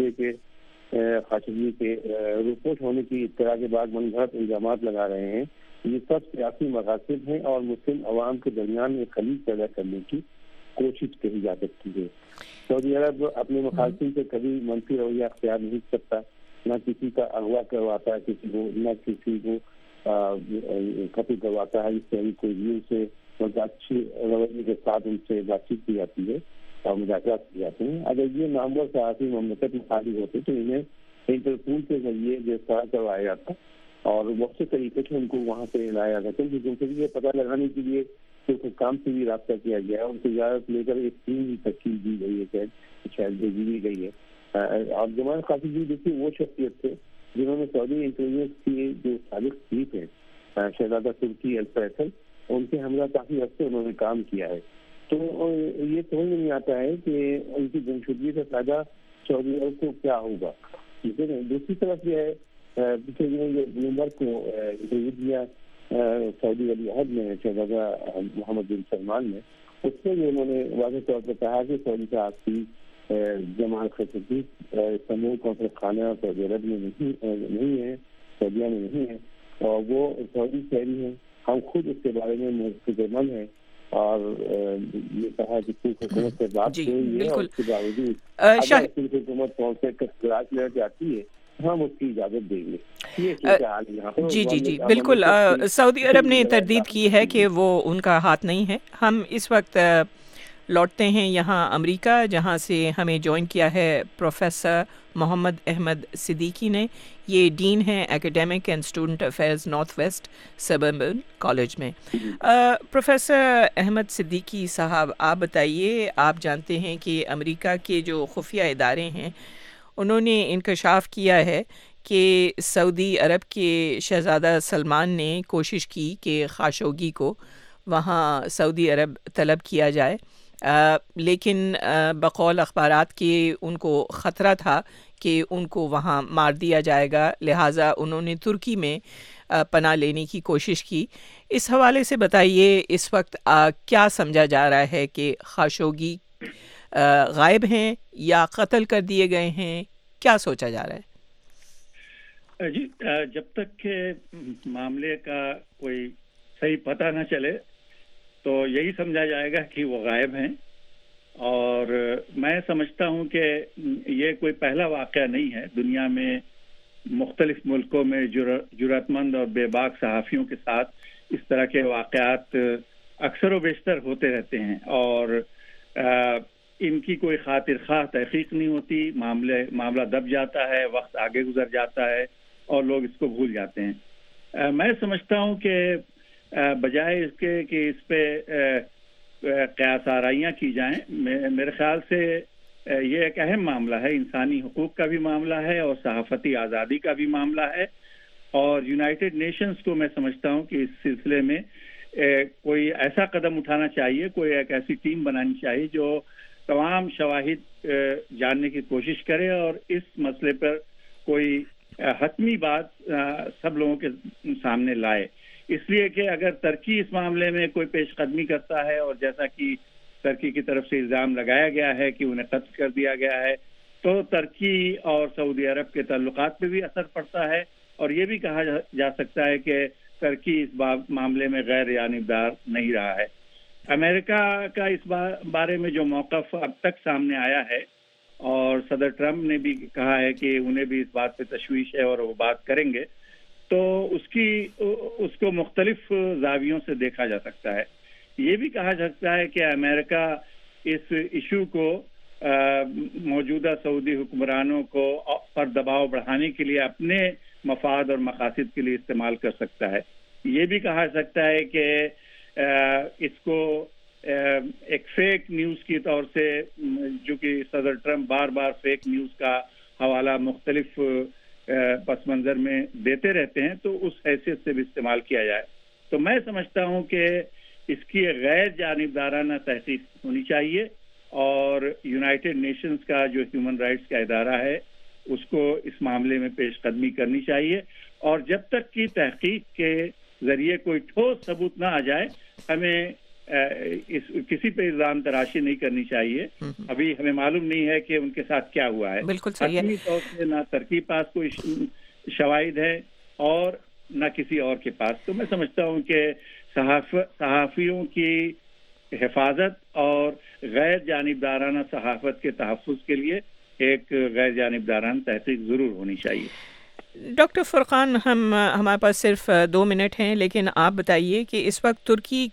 خاشقجی کے رپورٹ ہونے کی اطلاع کے بعد من گھڑت الزامات لگا رہے ہیں. یہ سب سیاسی مقاصد ہیں اور مسلم عوام کے درمیان ایک خلیج پیدا کرنے کی کوشش کہی جا سکتی ہے. سعودی عرب اپنے مخالفین سے کبھی منفی رویہ اختیار نہیں کرتا، نہ کسی کا اغوا کرواتا ہے کسی کو، نہ کسی کو قتل کرواتا ہے. اس سے کوئی ویو سے بہت اچھی رویے کے ساتھ ان سے بات چیت کی جاتی ہے اور مذاکرات کیے جاتے ہیں. اگر یہ نامور صحافی مملکت میں خالی ہوتے تو انہیں انٹرپول کے ذریعے گرفتار کروایا جاتا اور بہت سے طریقے سے ان کو وہاں سے لایا جاتا ہے. کیونکہ ان سے یہ پتہ لگانے کے لیے کام سے بھی رابطہ کیا گیا ہے. ان کی اجازت لے کر ایک ٹیم بھی تشکیل دی گئی ہے، شاید بھیجی بھی گئی ہے. اور جمال خاشقجی دیکھیے وہ شخصیت تھے جنہوں نے سعودی انٹیلیجنس کی جو سابق چیف ہے شہزادہ ترکی الفیصل، ان کے ہمراہ کافی عرصے انہوں نے کام کیا ہے. تو یہ سمجھ میں نہیں آتا ہے کہ ان کی گمشدگی سے فائدہ سعودی عرب کو کیا ہوگا. دوسری طرف یہ ہے پچھلے دنوں جو بلومبرگ کو انٹرویو دیا سعودی ولی عہد میں شہزادہ محمد بن سلمان نے، اس میں بھی انہوں نے واضح طور پر کہا کہ سعودی صحافی جمال خاشقجی استنبول کانفرنس خانہ سعودی عرب میں نہیں ہے، سعودیہ میں نہیں ہے، اور وہ سعودی شہری ہیں. ہم خود اس کے بارے میں فکر مند ہیں اور یہ کہا کہ حکومت سے بات ہوئی ہے اور اس کے باوجود حکومت کلاس لینا چاہتی ہے ہم اس کی اجازت دیں گے. جی بالکل. سعودی عرب نے تردید کی ہے کہ وہ ان کا ہاتھ نہیں ہے. ہم اس وقت لوٹتے ہیں یہاں امریکہ، جہاں سے ہمیں جوائن کیا ہے پروفیسر محمد احمد صدیقی نے. یہ ڈین ہیں academic and student affairs north west suburban college میں. پروفیسر احمد صدیقی صاحب، آپ بتائیے، آپ جانتے ہیں کہ امریکہ کے جو خفیہ ادارے ہیں انہوں نے انکشاف کیا ہے کہ سعودی عرب کے شہزادہ سلمان نے کوشش کی کہ خاشقجی کو وہاں سعودی عرب طلب کیا جائے، لیکن بقول اخبارات کہ ان کو خطرہ تھا کہ ان کو وہاں مار دیا جائے گا، لہٰذا انہوں نے ترکی میں پناہ لینے کی کوشش کی۔ اس حوالے سے بتائیے اس وقت کیا سمجھا جا رہا ہے کہ خاشقجی غائب ہیں یا قتل کر دیے گئے ہیں، کیا سوچا جا رہا ہے؟ جی، جب تک کہ معاملے کا کوئی صحیح پتہ نہ چلے تو یہی سمجھا جائے گا کہ وہ غائب ہیں، اور میں سمجھتا ہوں کہ یہ کوئی پہلا واقعہ نہیں ہے۔ دنیا میں مختلف ملکوں میں جرأت مند اور بے باک صحافیوں کے ساتھ اس طرح کے واقعات اکثر و بیشتر ہوتے رہتے ہیں، اور ان کی کوئی خاطر خواہ تحقیق نہیں ہوتی، معاملہ دب جاتا ہے، وقت آگے گزر جاتا ہے اور لوگ اس کو بھول جاتے ہیں۔ میں سمجھتا ہوں کہ بجائے اس کے کہ اس پہ قیاس آرائیاں کی جائیں، میرے خیال سے یہ ایک اہم معاملہ ہے، انسانی حقوق کا بھی معاملہ ہے اور صحافتی آزادی کا بھی معاملہ ہے، اور یونائٹڈ نیشنز کو میں سمجھتا ہوں کہ اس سلسلے میں کوئی ایسا قدم اٹھانا چاہیے، کوئی ایک ایسی ٹیم بنانی چاہیے جو تمام شواہد جاننے کی کوشش کرے اور اس مسئلے پر کوئی حتمی بات سب لوگوں کے سامنے لائے۔ اس لیے کہ اگر ترکی اس معاملے میں کوئی پیش قدمی کرتا ہے، اور جیسا کہ ترکی کی طرف سے الزام لگایا گیا ہے کہ انہیں قتل کر دیا گیا ہے، تو ترکی اور سعودی عرب کے تعلقات پہ بھی اثر پڑتا ہے، اور یہ بھی کہا جا سکتا ہے کہ ترکی اس معاملے میں غیر جانبدار نہیں رہا ہے۔ امریکہ کا اس بارے میں جو موقف اب تک سامنے آیا ہے، اور صدر ٹرمپ نے بھی کہا ہے کہ انہیں بھی اس بات پہ تشویش ہے اور وہ بات کریں گے، تو اس کو مختلف زاویوں سے دیکھا جا سکتا ہے۔ یہ بھی کہا جا سکتا ہے کہ امریکہ اس ایشو کو موجودہ سعودی حکمرانوں کو پر دباؤ بڑھانے کے لیے اپنے مفاد اور مقاصد کے لیے استعمال کر سکتا ہے۔ یہ بھی کہا جا سکتا ہے کہ اس کو ایک فیک نیوز کی طور سے، جو کہ صدر ٹرمپ بار بار فیک نیوز کا حوالہ مختلف پس منظر میں دیتے رہتے ہیں، تو اس حیثیت سے بھی استعمال کیا جائے۔ تو میں سمجھتا ہوں کہ اس کی غیر جانبدارانہ تحقیق ہونی چاہیے، اور یونائٹڈ نیشنز کا جو ہیومن رائٹس کا ادارہ ہے اس کو اس معاملے میں پیش قدمی کرنی چاہیے، اور جب تک کہ تحقیق کے ذریعے کوئی ٹھوس ثبوت نہ آ جائے ہمیں کسی پہ الزام تراشی نہیں کرنی چاہیے۔ ابھی ہمیں معلوم نہیں ہے کہ ان کے ساتھ کیا ہوا ہے، حتمی طور سے نہ ترکی پاس کوئی شواہد ہے اور نہ کسی اور کے پاس۔ تو میں سمجھتا ہوں کہ صحافیوں کی حفاظت اور غیر جانبدارانہ صحافت کے تحفظ کے لیے ایک غیر جانبدارانہ تحقیق ضرور ہونی چاہیے۔ ڈاکٹر فرقان، ہمارے پاس صرف 2 منٹ ہیں، لیکن آپ بتائیے کہ اس وقت ترکی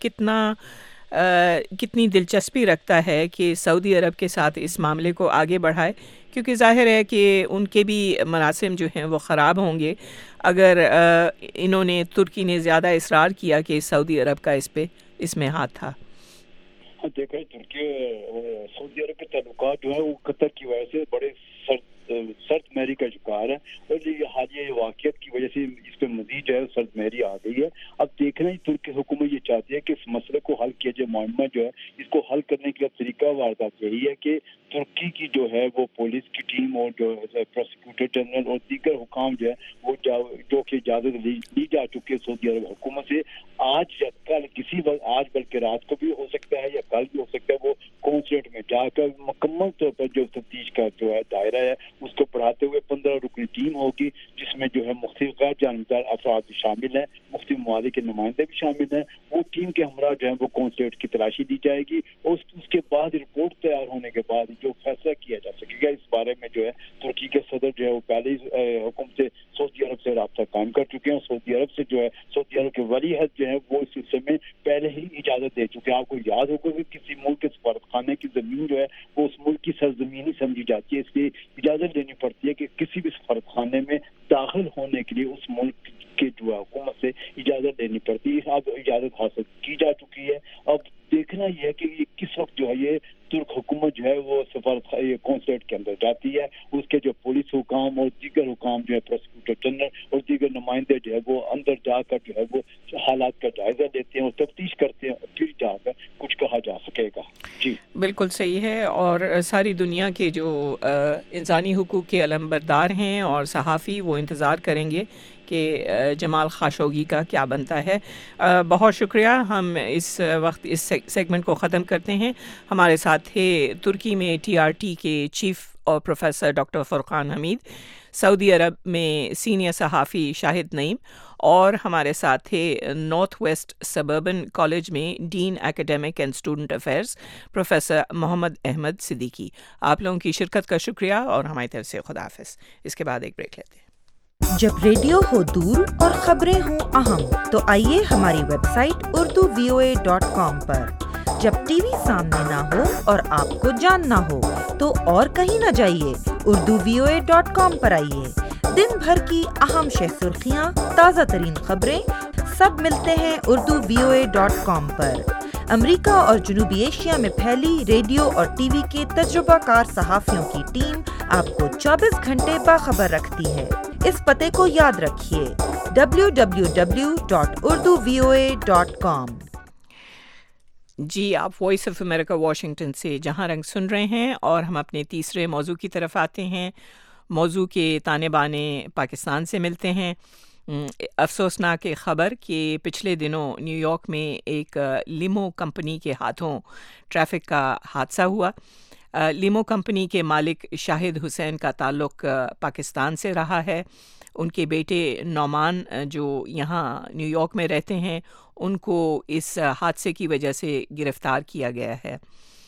کتنی دلچسپی رکھتا ہے کہ سعودی عرب کے ساتھ اس معاملے کو آگے بڑھائے، کیونکہ ظاہر ہے کہ ان کے بھی مراسم جو ہیں وہ خراب ہوں گے اگر انہوں نے ترکی نے زیادہ اصرار کیا کہ سعودی عرب کا اس میں ہاتھ تھا۔ دیکھیں، ترکی سعودی عرب کے تعلقات جو ہیں وہ قطر کی وجہ سے بڑے سرد مہری کا شکار ہے، اور یہ حالیہ واقعات کی وجہ سے اس پہ مزید جو ہے سرد مہری آ گئی ہے۔ اب دیکھنا ترکی حکومت یہ چاہتی ہے کہ اس مسئلے کو حل کیا جائے، معمہ جو ہے اس کو حل کرنے کے طریقہ واردات یہی ہے کہ ترکی کی جو ہے وہ پولیس کی ٹیم اور جو پروسیکیوٹر جنرل اور دیگر حکام جو ہے وہ جو کہ اجازت لی جا چکی ہے سعودی عرب حکومت سے، آج یا کل کسی وقت، آج بلکہ رات کو بھی ہو سکتا ہے یا کل بھی ہو سکتا ہے، وہ کونسلیٹ میں جا کر مکمل طور پر جو تفتیش کا جو ہے دائرہ ہے اس کو بڑھاتے ہوئے 15 رکنی ٹیم ہوگی، جس میں جو ہے مختلف غیر جانبدار افراد بھی شامل ہیں، مختلف ممالک کے نمائندے بھی شامل ہیں۔ وہ ٹیم کے ہمراہ جو ہے وہ کونسلیٹ کی تلاشی دی جائے گی، اور اس کے بعد رپورٹ تیار ہونے کے بعد جو فیصلہ کیا جا سکے گا اس بارے میں جو ہے ترکی کے صدر جو ہے وہ پہلے حکم سے سعودی عرب سے رابطہ قائم کر چکے ہیں، سعودی عرب سے جو ہے سعودی عرب کے ولی عہد جو ہے وہ اس سلسلے میں پہلے ہی اجازت دے چکے ہیں۔ آپ کو یاد ہوگا کہ کسی ملک کے سفارت خانے کی زمین جو ہے وہ اس ملک کی سرزمین ہی سمجھی جاتی ہے، اس لیے اجازت لینی پڑتی ہے کہ کسی بھی سفارت خانے میں داخل ہونے کے لیے اس ملک کے جو ہے حکومت سے اجازت لینی پڑتی ہے۔ اب اجازت حاصل کی جا چکی ہے، اب دیکھنا یہ ہے کہ یہ किस वक्त जो है ये तुर्क हुकूमत जो है वो सफारत कॉन्सुलेट के अंदर जाती है, उसके जो पुलिस हुकाम और दीगर हुकाम जो है प्रोसिक्यूटर जनरल और दीगर नुमाइंदे जो है वो अंदर जाकर जो है वो हालात का जायजा लेते हैं और तफ्तीश करते हैं, फिर जाकर कुछ कहा जा सकेगा। जी बिल्कुल सही है। और सारी दुनिया के जो इंसानी हुकूक के अलंबरदार हैं और सहाफ़ी वो इंतज़ार करेंगे कि जमाल खाशोगी का क्या बनता है। बहुत शुक्रिया। हम इस वक्त इस सेगमेंट को ख़त्म करते हैं। हमारे साथ थे तुर्की में TRT के चीफ और प्रोफेसर डॉक्टर फुरकान हमीद, सऊदी अरब में सीनियर सहाफ़ी शाहिद नईम, और हमारे साथ थे नॉर्थ वेस्ट सबर्बन कॉलेज में dean academic and student affairs professor Mohammad Ahmed Siddiqui. आप लोगों की शिरकत का शुक्रिया और हमारी तरफ से खुदा हाफ़िज़। इसके बाद एक ब्रेक लेते हैं। जब रेडियो हो दूर और खबरें हों अहम, तो आइए हमारी वेबसाइट urduvoa.com पर। जब टीवी सामने ना हो और आपको जानना हो तो और कहीं ना जाइए, urduvoa.com पर आइए। दिन भर की अहम सुर्खियाँ, ताज़ा तरीन खबरें सब मिलते हैं urduvoa.com पर। अमेरिका और जनूबी एशिया में फैली रेडियो और टीवी के तजुर्बाकार सहाफ़ियों की टीम आपको 24 घंटे बाखबर रखती है। इस पते को याद रखिए, www.urduvoa.com। जी, आप वॉइस ऑफ अमेरिका वाशिंगटन से जहां रंग सुन रहे हैं और हम अपने तीसरे मौजू की तरफ आते हैं। मौजू के ताने बाने पाकिस्तान से मिलते हैं। अफसोसनाक खबर कि पिछले दिनों न्यूयॉर्क में एक लिमो कंपनी के हाथों ट्रैफिक का हादसा हुआ। लिमो कंपनी के मालिक शाहिद हुसैन का ताल्लुक़ पाकिस्तान से रहा है। उनके बेटे नौमान जो यहाँ न्यूयॉर्क में रहते हैं, उनको इस हादसे की वजह से गिरफ़्तार किया गया है।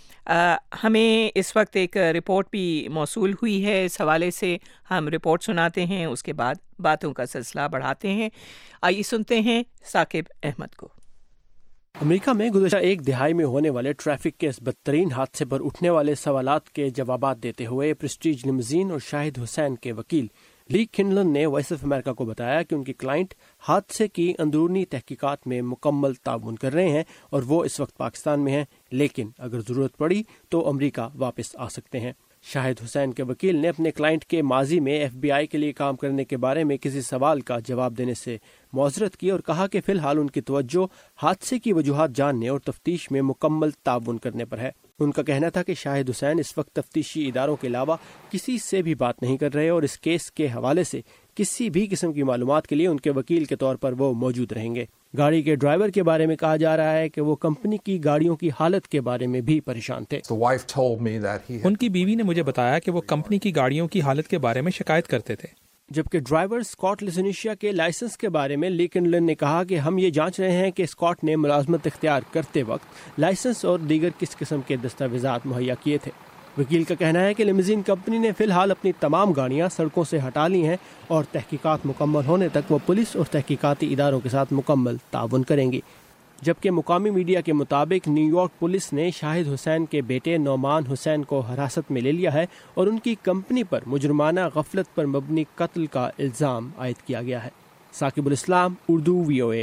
हमें इस वक्त एक रिपोर्ट भी मौसूल हुई है। इस हवाले से हम रिपोर्ट सुनाते हैं, उसके बाद बातों का सिलसिला बढ़ाते हैं। आइए सुनते हैं साकिब अहमद को। अमेरिका में गुज़श्ता एक दिहाई में होने वाले ट्रैफिक के इस बदतरीन हादसे पर उठने वाले सवालात के जवाबात देते हुए प्रेस्टीज लिमज़ीन और शाहिद हुसैन के वकील ली किनलन ने वॉइस ऑफ अमेरिका को बताया कि उनकी क्लाइंट हादसे की अंदरूनी तहकीकात में मुकम्मल ताउन कर रहे हैं और वो इस वक्त पाकिस्तान में हैं, लेकिन अगर ज़रूरत पड़ी तो अमेरिका वापस आ सकते हैं। शाहिद हुसैन के वकील ने अपने क्लाइंट के माजी में FBI के लिए काम करने के बारे में किसी सवाल का जवाब देने से मुआज़रत की और कहा कि फ़िलहाल उनकी तवज्जो हादसे की वजूहात जानने और तफ्तीश में मुकम्मल ताउन करने पर है। उनका कहना था कि शाहिद हुसैन इस वक्त तफ्तीशी इदारों के अलावा किसी से भी बात नहीं कर रहे और इस केस के हवाले से किसी भी किस्म की मालूमात के लिए उनके वकील के तौर पर वो मौजूद रहेंगे। गाड़ी के ड्राइवर के बारे में कहा जा रहा है कि वो कंपनी की गाड़ियों की हालत के बारे में भी परेशान थे। उनकी बीवी ने मुझे बताया कि वो कंपनी की गाड़ियों की हालत के बारे में शिकायत करते थे। जबकि ड्राइवर स्कॉट लिसनिशिया के लाइसेंस के बारे में लिकिनलन ने कहा कि हम ये जांच रहे हैं कि स्कॉट ने मुलाजमत इख्तियार करते वक्त लाइसेंस और दीगर किस किस्म के दस्तावेजात मुहैया किए थे। वकील का कहना है कि लिमज़ीन कंपनी ने फ़िलहाल अपनी तमाम गाड़ियां सड़कों से हटा ली हैं और तहकीकात मुकम्मल होने तक वो पुलिस और तहकीकाती इदारों के साथ मुकम्मल ताउन करेंगी। जबकि मुकामी मीडिया के मुताबिक न्यूयॉर्क पुलिस ने शाहिद हुसैन के बेटे नौमान हुसैन को हिरासत में ले लिया है और उनकी कंपनी पर मुजरमाना गफलत पर मबनी कत्ल का इल्ज़ाम आयद किया गया है। साकिबुल इस्लाम, उर्दू VOA।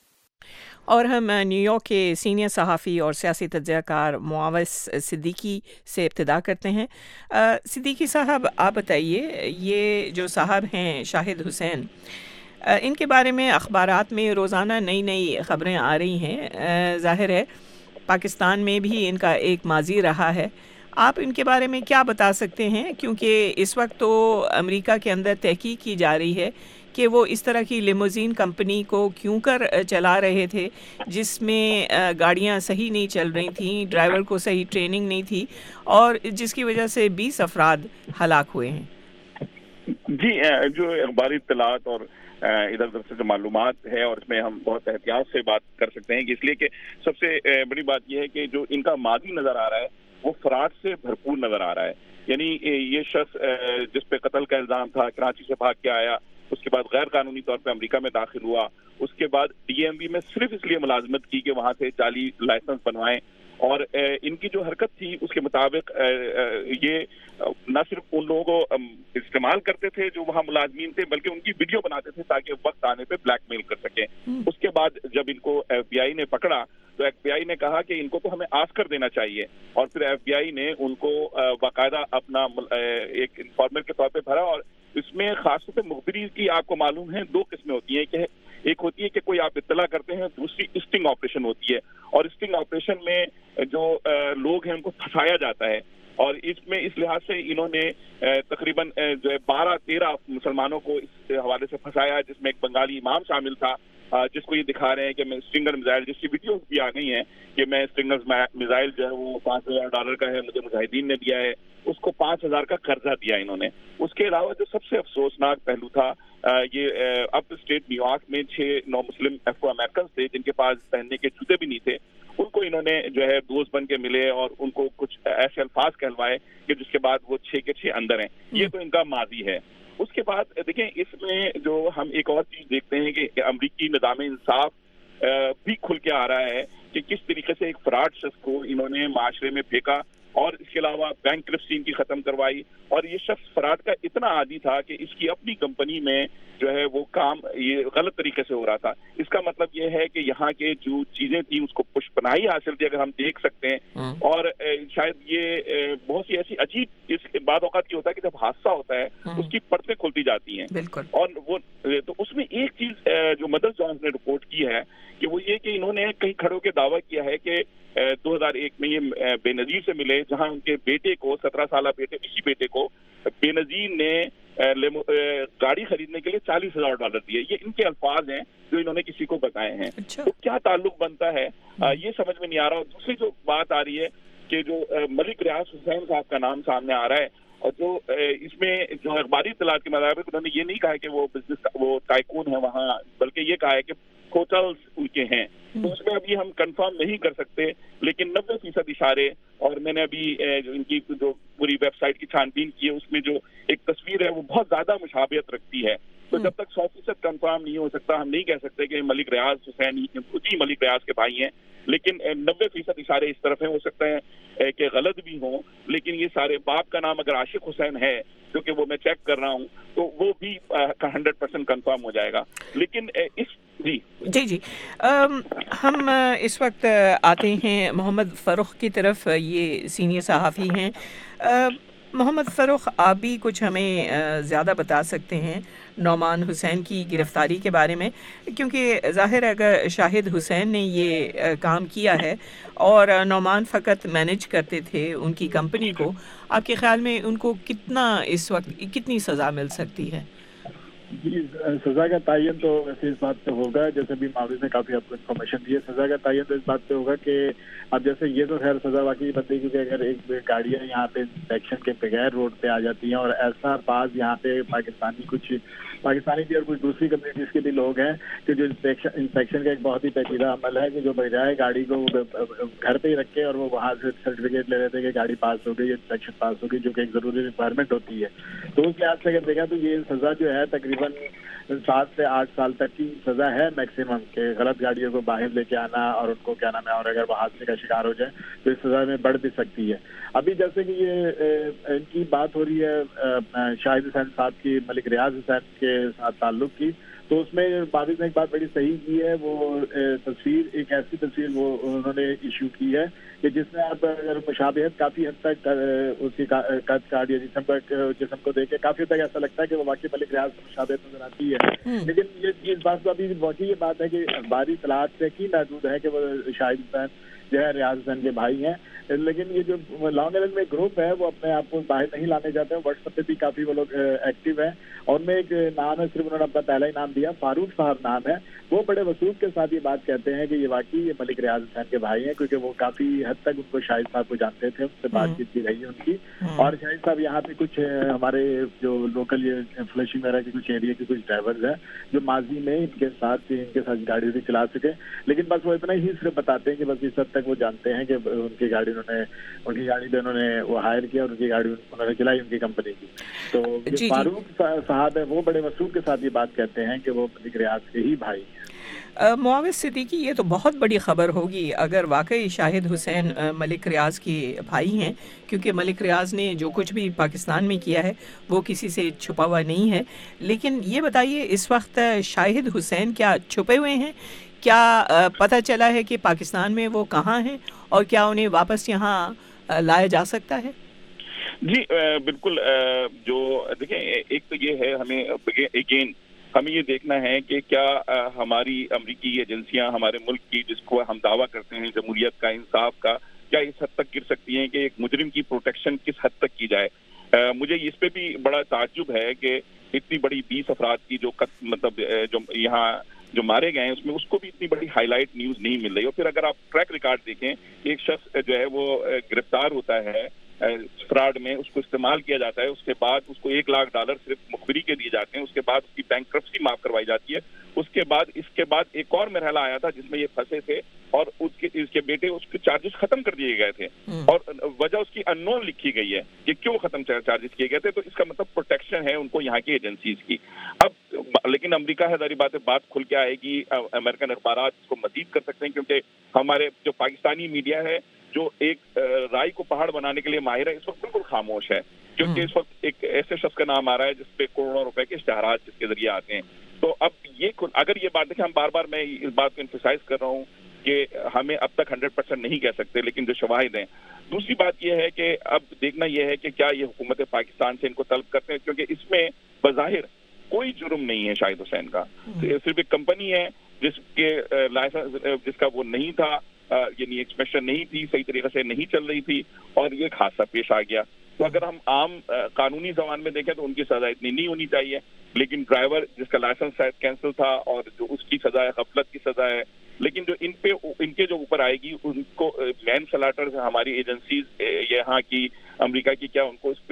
और हम न्यूयॉर्क के सीनियर सहाफ़ी और सियासी तज्ज़ियाकार मुआविस सिद्दीकी से इब्तिदा करते हैं। सिद्दीकी साहब, आप बताइए, ये जो साहब हैं शाहिद हुसैन, इनके बारे में अखबारात में रोज़ाना नई नई ख़बरें आ रही हैं। ज़ाहिर है पाकिस्तान में भी इनका एक माजी रहा है। आप इनके बारे में क्या बता सकते हैं, क्योंकि इस वक्त तो अमेरिका के अंदर तहकीक की जा रही है कि वो इस तरह की लिमोजीन कंपनी को क्यों कर चला रहे थे जिसमें गाड़ियां सही नहीं चल रही थी, ड्राइवर को सही ट्रेनिंग नहीं थी और जिसकी वजह से 20 अफराद हलाक हुए हैं। जी, जो अखबारी इत्तलात और इधर उधर से जो मालूमात है और इसमें हम बहुत एहतियात से बात कर सकते हैं कि इसलिए कि सबसे बड़ी बात यह है कि जो इनका माजी नज़र आ रहा है वो फराड से भरपूर नज़र आ रहा है। यानी ये शख्स जिस पे कत्ल का इल्ज़ाम था, कराची से भाग के आया, उसके बाद गैर कानूनी तौर पे अमेरिका में दाखिल हुआ, उसके बाद DMV में सिर्फ इसलिए मुलाजमत की कि वहाँ से जाली लाइसेंस बनवाएं اور ان کی جو حرکت تھی اس کے مطابق یہ نہ صرف ان لوگوں کو استعمال کرتے تھے جو وہاں ملازمین تھے، بلکہ ان کی ویڈیو بناتے تھے تاکہ وقت آنے پہ بلیک میل کر سکیں۔ اس کے بعد جب ان کو ایف بی آئی نے پکڑا تو ایف بی آئی نے کہا کہ ان کو تو ہمیں آسکر دینا چاہیے، اور پھر ایف بی آئی نے ان کو باقاعدہ اپنا ایک انفارمر کے طور پہ بھرا۔ اور اس میں خاص طور پہ مخبری کی آپ کو معلوم ہے 2 قسمیں ہوتی ہیں، کہ ایک ہوتی ہے کہ کوئی آپ اطلاع کرتے ہیں، دوسری اسٹنگ آپریشن ہوتی ہے، اور اسٹنگ آپریشن میں جو لوگ ہیں ان کو پھنسایا جاتا ہے، اور اس میں اس لحاظ سے انہوں نے تقریباً جو ہے 12-13 مسلمانوں کو اس حوالے سے پھنسایا، جس میں ایک بنگالی امام شامل تھا، جس کو یہ دکھا رہے ہیں کہ میں اسٹرنگر میزائل، جس کی ویڈیوز بھی آ گئی ہیں کہ میں اسٹرنگر میزائل جو ہے وہ $5000 کا ہے، مجھے مجاہدین نے دیا ہے، اس کو $5000 کا قرضہ دیا انہوں نے۔ اس کے علاوہ جو سب سے افسوسناک پہلو تھا، یہ اپ اسٹیٹ نیو یارک میں 6 نو مسلم افرو امریکنز تھے جن کے پاس پہننے کے جوتے بھی نہیں تھے، ان کو انہوں نے جو ہے دوست بن کے ملے اور ان کو کچھ ایسے الفاظ کہلوائے کہ جس کے بعد وہ 6 کے 6 اندر ہیں۔ یہ تو ان کا ماضی ہے۔ اس کے بعد دیکھیں اس میں جو ہم ایک اور چیز دیکھتے ہیں کہ امریکی نظام انصاف بھی کھل کے آ رہا ہے کہ کس طریقے سے ایک فراڈ شخص کو انہوں نے معاشرے میں پھینکا، اور اس کے علاوہ بینک کرپسی ان کی ختم کروائی، اور یہ شخص فراڈ کا اتنا عادی تھا کہ اس کی اپنی کمپنی میں جو ہے وہ کام یہ غلط طریقے سے ہو رہا تھا۔ اس کا مطلب یہ ہے کہ یہاں کے جو چیزیں تھیں اس کو پشت پناہی حاصل تھی، اگر ہم دیکھ سکتے ہیں، اور شاید یہ بہت سی ایسی عجیب اس بعض اوقات کی ہوتا ہے کہ جب حادثہ ہوتا ہے اس کی پرتیں کھلتی جاتی ہیں، اور وہ تو اس میں ایک چیز جو مدر جونز نے رپورٹ کی ہے کہ وہ یہ کہ انہوں نے کہیں کھڑے ہو کے دعویٰ کیا ہے کہ 2001 میں یہ بے نظیر سے ملے، جہاں ان کے بیٹے کو 17 سالہ اسی بیٹے کو بے نظیر نے گاڑی خریدنے کے لیے $40,000 دیے۔ یہ ان کے الفاظ ہیں جو انہوں نے کسی کو بتائے ہیں۔ تو کیا تعلق بنتا ہے یہ سمجھ میں نہیں آ رہا۔ اور دوسری جو بات آ رہی ہے کہ جو ملک ریاض حسین صاحب کا نام سامنے آ رہا ہے، اور جو اس میں جو اخباری اطلاعات کے مطابق انہوں نے یہ نہیں کہا کہ وہ بزنس وہ ٹائکون ہے وہاں، بلکہ یہ کہا ہے کہ ہوٹلز ان کے ہیں۔ تو اس میں ابھی ہم کنفرم نہیں کر سکتے، لیکن 90% اشارے، اور میں نے ابھی جو ان کی جو پوری ویب سائٹ کی چھان بین کی ہے اس میں جو ایک تصویر ہے وہ بہت زیادہ مشابہت رکھتی ہے۔ تو جب تک 100% کنفرم نہیں ہو سکتا ہم نہیں کہہ سکتے کہ ملک ریاض حسین خود ہی ملک ریاض کے بھائی ہیں، لیکن 90% اشارے اس طرف ہیں۔ ہو سکتا ہے کہ غلط بھی ہوں، لیکن یہ سارے باپ کا نام اگر عاشق حسین ہے، کیونکہ وہ میں چیک کر رہا ہوں، تو وہ بھی 100% کنفرم ہو جائے گا۔ لیکن اس جی ہم اس وقت آتے ہیں محمد فروخ کی طرف، یہ سینئر صحافی ہیں۔ محمد فروخ، آپ بھی کچھ ہمیں زیادہ بتا سکتے ہیں نعمان حسین کی گرفتاری کے بارے میں، کیونکہ ظاہر ہے اگر شاہد حسین نے یہ کام کیا ہے اور نعمان فقط مینیج کرتے تھے ان کی کمپنی کو، آپ کے خیال میں ان کو کتنا اس وقت کتنی سزا مل سکتی ہے؟ جی، سزا کا تعین تو ویسے اس بات پہ ہوگا، جیسے بھی معاوض نے کافی آپ کو انفارمیشن دی ہے، سزا کا تعین تو اس بات پہ ہوگا کہ اب جیسے یہ تو خیر سزا واقعی بنتی ہے، کیونکہ اگر ایک گاڑیاں یہاں پہ انسپیکشن کے بغیر روڈ پہ آ جاتی ہیں، اور ایسا بعض یہاں پہ پاکستانی بھی اور کچھ دوسری کمیونٹیز کے بھی لوگ ہیں کہ جو انسپیکشن کا ایک بہت ہی پیچیدہ عمل ہے کہ جو بجائے گاڑی کو گھر پہ ہی رکھے اور وہ وہاں سے سرٹیفکیٹ لے لیتے کہ گاڑی پاس ہو گئی، انسپیکشن پاس ہو گئی، جو کہ ایک ضروری ریکوائرمنٹ ہوتی ہے۔ تو اس لحاظ سے اگر دیکھا تو یہ سزا جو ہے تقریباً 7 سے 8 سال تک کی سزا ہے میکسیمم، کہ غلط گاڑیوں کو باہر لے کے آنا اور ان کو کیا نام ہے، اور اگر وہ حادثے کا شکار ہو جائے تو اس سزا میں بڑھ بھی سکتی ہے۔ ابھی جیسے کہ یہ ان کی بات ہو رہی ہے شاہد حسین صاحب کی ملک ریاض حسین کے ساتھ تعلق کی، تو اس میں باویز نے ایک بات بڑی صحیح کی ہے، وہ تصویر ایک ایسی تصویر وہ انہوں نے ایشو کی ہے کہ جس میں آپ اگر مشابہت کافی حد تک اس کی قد کاٹ یا جسم کو دیکھ کے کافی حد تک ایسا لگتا ہے کہ وہ واقعی ملک ریاض سے مشابہت نظر آتی ہے، لیکن یہ اس بات کو ابھی واقعی یہ بات ہے کہ اخباری اطلاعات سے کی محدود ہے کہ وہ شاہد حسین جو ہے ریاض حسین کے بھائی ہیں، لیکن یہ جو لانگ آئلینڈ میں گروپ ہے وہ اپنے آپ کو باہر نہیں لانے جاتے ہیں، واٹس ایپ پہ بھی کافی وہ لوگ ایکٹیو ہیں، اور ان میں ایک نام ہے، صرف انہوں نے اپنا پہلا ہی نام دیا، فاروق صاحب نام ہے، وہ بڑے وثوق کے ساتھ یہ بات کہتے ہیں کہ یہ واقعی یہ ملک ریاض حسین کے بھائی ہیں، کیونکہ وہ کافی حد تک ان کو شاہد صاحب کو جانتے تھے، ان سے بات چیت کی رہی ہے ان کی، اور شاہد صاحب یہاں پہ کچھ ہمارے جو لوکل یہ فلشنگ وغیرہ کے کچھ ایریا کے کچھ ڈرائیورز ہیں جو ماضی میں ان کے ساتھ گاڑی بھی چلا سکے، لیکن بس وہ اتنا ہی صرف بتاتے ہیں کہ بس اس حد تک وہ جانتے ہیں کہ ان کی گاڑی پہ انہوں نے وہ ہائر کیا اور ان کی گاڑی انہوں نے چلائی ان کی کمپنی کی۔ تو فاروق صاحب ہے وہ بڑے وثوق کے ساتھ یہ بات کہتے ہیں کہ وہ ملک ریاض کے ہی بھائی ہیں۔ मुआविज़ सिद्दीकी, ये तो बहुत बड़ी ख़बर होगी अगर वाकई शाहिद हुसैन मलिक रियाज़ के भाई हैं, क्योंकि मलिक रियाज़ ने जो कुछ भी पाकिस्तान में किया है वो किसी से छुपा हुआ नहीं है। लेकिन ये बताइए, इस वक्त शाहिद हुसैन क्या छुपे हुए हैं? क्या पता चला है कि पाकिस्तान में वो कहाँ हैं और क्या उन्हें वापस यहाँ लाया जा सकता है? जी बिल्कुल। जो देखें, एक तो ये है, हमें हमें ये देखना है कि क्या हमारी अमरीकी एजेंसियां हमारे मुल्क की, जिसको हम दावा करते हैं जमहूरियत का, इंसाफ का, क्या इस हद तक गिर सकती हैं कि एक मुजरिम की प्रोटेक्शन किस हद तक की जाए। मुझे इस पे भी बड़ा ताज्जुब है कि इतनी बड़ी 20 अफराद की जो जो यहाँ जो मारे गए हैं उसमें उसको भी इतनी बड़ी हाईलाइट न्यूज़ नहीं मिल रही। और फिर अगर आप ट्रैक रिकॉर्ड देखें, एक शख्स जो है वो गिरफ्तार होता है फ्रॉड में, उसको इस्तेमाल किया जाता है, उसके बाद उसको $1 लाख सिर्फ मुखबिरी के दिए जाते हैं, उसके बाद उसकी बैंकरप्सी माफ करवाई जाती है। इसके बाद एक और मरहला आया था जिसमें ये फंसे थे और इसके बेटे, उसके चार्जेस खत्म कर दिए गए थे और वजह उसकी अननोन लिखी गई है कि क्यों खत्म चार्जेस किए गए थे। तो इसका मतलब प्रोटेक्शन है उनको यहाँ की एजेंसीज की। अब लेकिन अमेरिका है, जारी बात खुल के आएगी, अमेरिकन अखबार इसको मजीद कर सकते हैं, क्योंकि हमारे जो पाकिस्तानी मीडिया है जो एक राय को पहाड़ बनाने के लिए माहिर है, इस वक्त बिल्कुल खामोश है, क्योंकि इस वक्त एक ऐसे शख्स का नाम आ रहा है जिसपे करोड़ों रुपए के इश्तिहार जिसके जरिए आते हैं। तो अब अगर ये बात देखें, हम बार मैं इस बात को एम्फसाइज कर रहा हूँ कि हमें अब तक 100% नहीं कह सकते, लेकिन जो शवाहिद हैं। दूसरी बात यह है कि अब देखना यह है कि क्या ये हुकूमत पाकिस्तान से इनको तलब करते हैं, क्योंकि इसमें बज़ाहिर कोई जुर्म नहीं है शाहिद हुसैन का। सिर्फ एक कंपनी है जिसके लाइसेंस जिसका वो नहीं था, यानी एक्सपेक्टेशन नहीं थी, सही तरीके से नहीं चल रही थी और ये हादसा पेश आ गया। तो अगर हम आम कानूनी जबान में देखें तो उनकी सजा इतनी नहीं होनी चाहिए, लेकिन ड्राइवर जिसका लाइसेंस शायद कैंसिल था और जो उसकी सजा है, गफलत की सजा है। लेकिन जो इनके जो ऊपर आएगी उनको मैन सलाटर हमारी एजेंसीज यहाँ की अमेरिका की, क्या उनको इस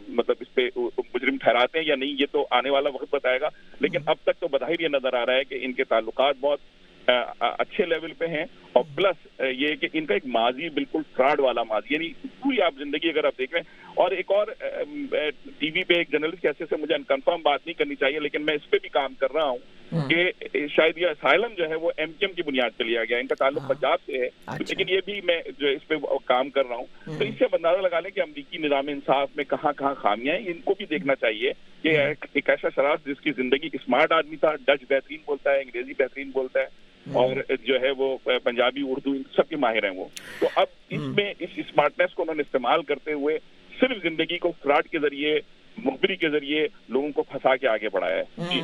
पे मुजरिम ठहराते हैं या नहीं, ये तो आने वाला वक्त बताएगा। लेकिन अब तक तो बज़ाहिर ये नजर आ रहा है कि इनके ताल्लुकात बहुत अच्छे लेवल पे हैं और प्लस ये कि इनका एक माजी बिल्कुल फ्रॉड वाला माजी, यानी पूरी आप जिंदगी अगर आप देख रहे हैं। और एक और टीवी पे एक जर्नलिस्ट के से मुझे अनकन्फर्म बात नहीं करनी चाहिए, लेकिन मैं इस पे भी काम कर रहा हूँ कि शायद ये असाइलम जो है वो MKM की बुनियाद पे लिया गया, इनका ताल्लुक पंजाब से है। लेकिन ये भी मैं जो इस पे काम कर रहा हूँ, तो इससे अंदाजा लगा लें कि अमरीकी निज़ाम इंसाफ में कहाँ खामियां हैं, इनको भी देखना चाहिए। कि एक ऐसा शराब जिसकी जिंदगी, स्मार्ट आदमी था, डच बेहतरीन बोलता है, अंग्रेजी बेहतरीन बोलता है और जो है वो पंजाबी, उर्दू, इन सब के माहिर हैं वो। तो अब इसमें इस स्मार्टनेस को उन्होंने इस्तेमाल करते हुए सिर्फ जिंदगी को फ्रॉड के जरिए, मुखबिरी के जरिए लोगों को फंसा के आगे बढ़ाया है।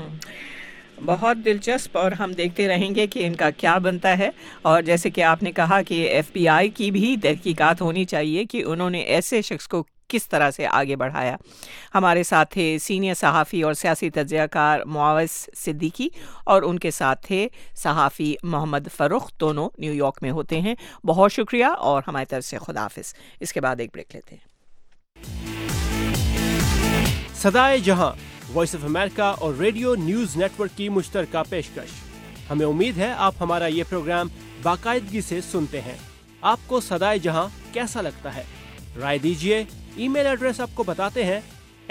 बहुत दिलचस्प, और हम देखते रहेंगे कि इनका क्या बनता है। और जैसे कि आपने कहा कि FBI की भी तहकीकात होनी चाहिए कि उन्होंने ऐसे शख्स को किस तरह से आगे बढ़ाया। हमारे साथ थे सीनियर सहाफ़ी और सियासी तज्ज़ियाकार मुआविज़ सिद्दीकी और उनके साथ थे सहाफ़ी मोहम्मद फ़ारूक, दोनों न्यूयॉर्क में होते हैं। बहुत शुक्रिया और हमारी तरफ से खुदा हाफ़िज़। इसके बाद एक ब्रेक लेते हैं। सदाए जहां, वॉइस ऑफ अमेरिका और रेडियो न्यूज़ नेटवर्क की मुश्तरका पेशकश। हमें उम्मीद है आप हमारा ये प्रोग्राम बाकायदगी से सुनते हैं। आपको सदाए जहां कैसा लगता है? राय दीजिए। ईमेल एड्रेस आपको बताते हैं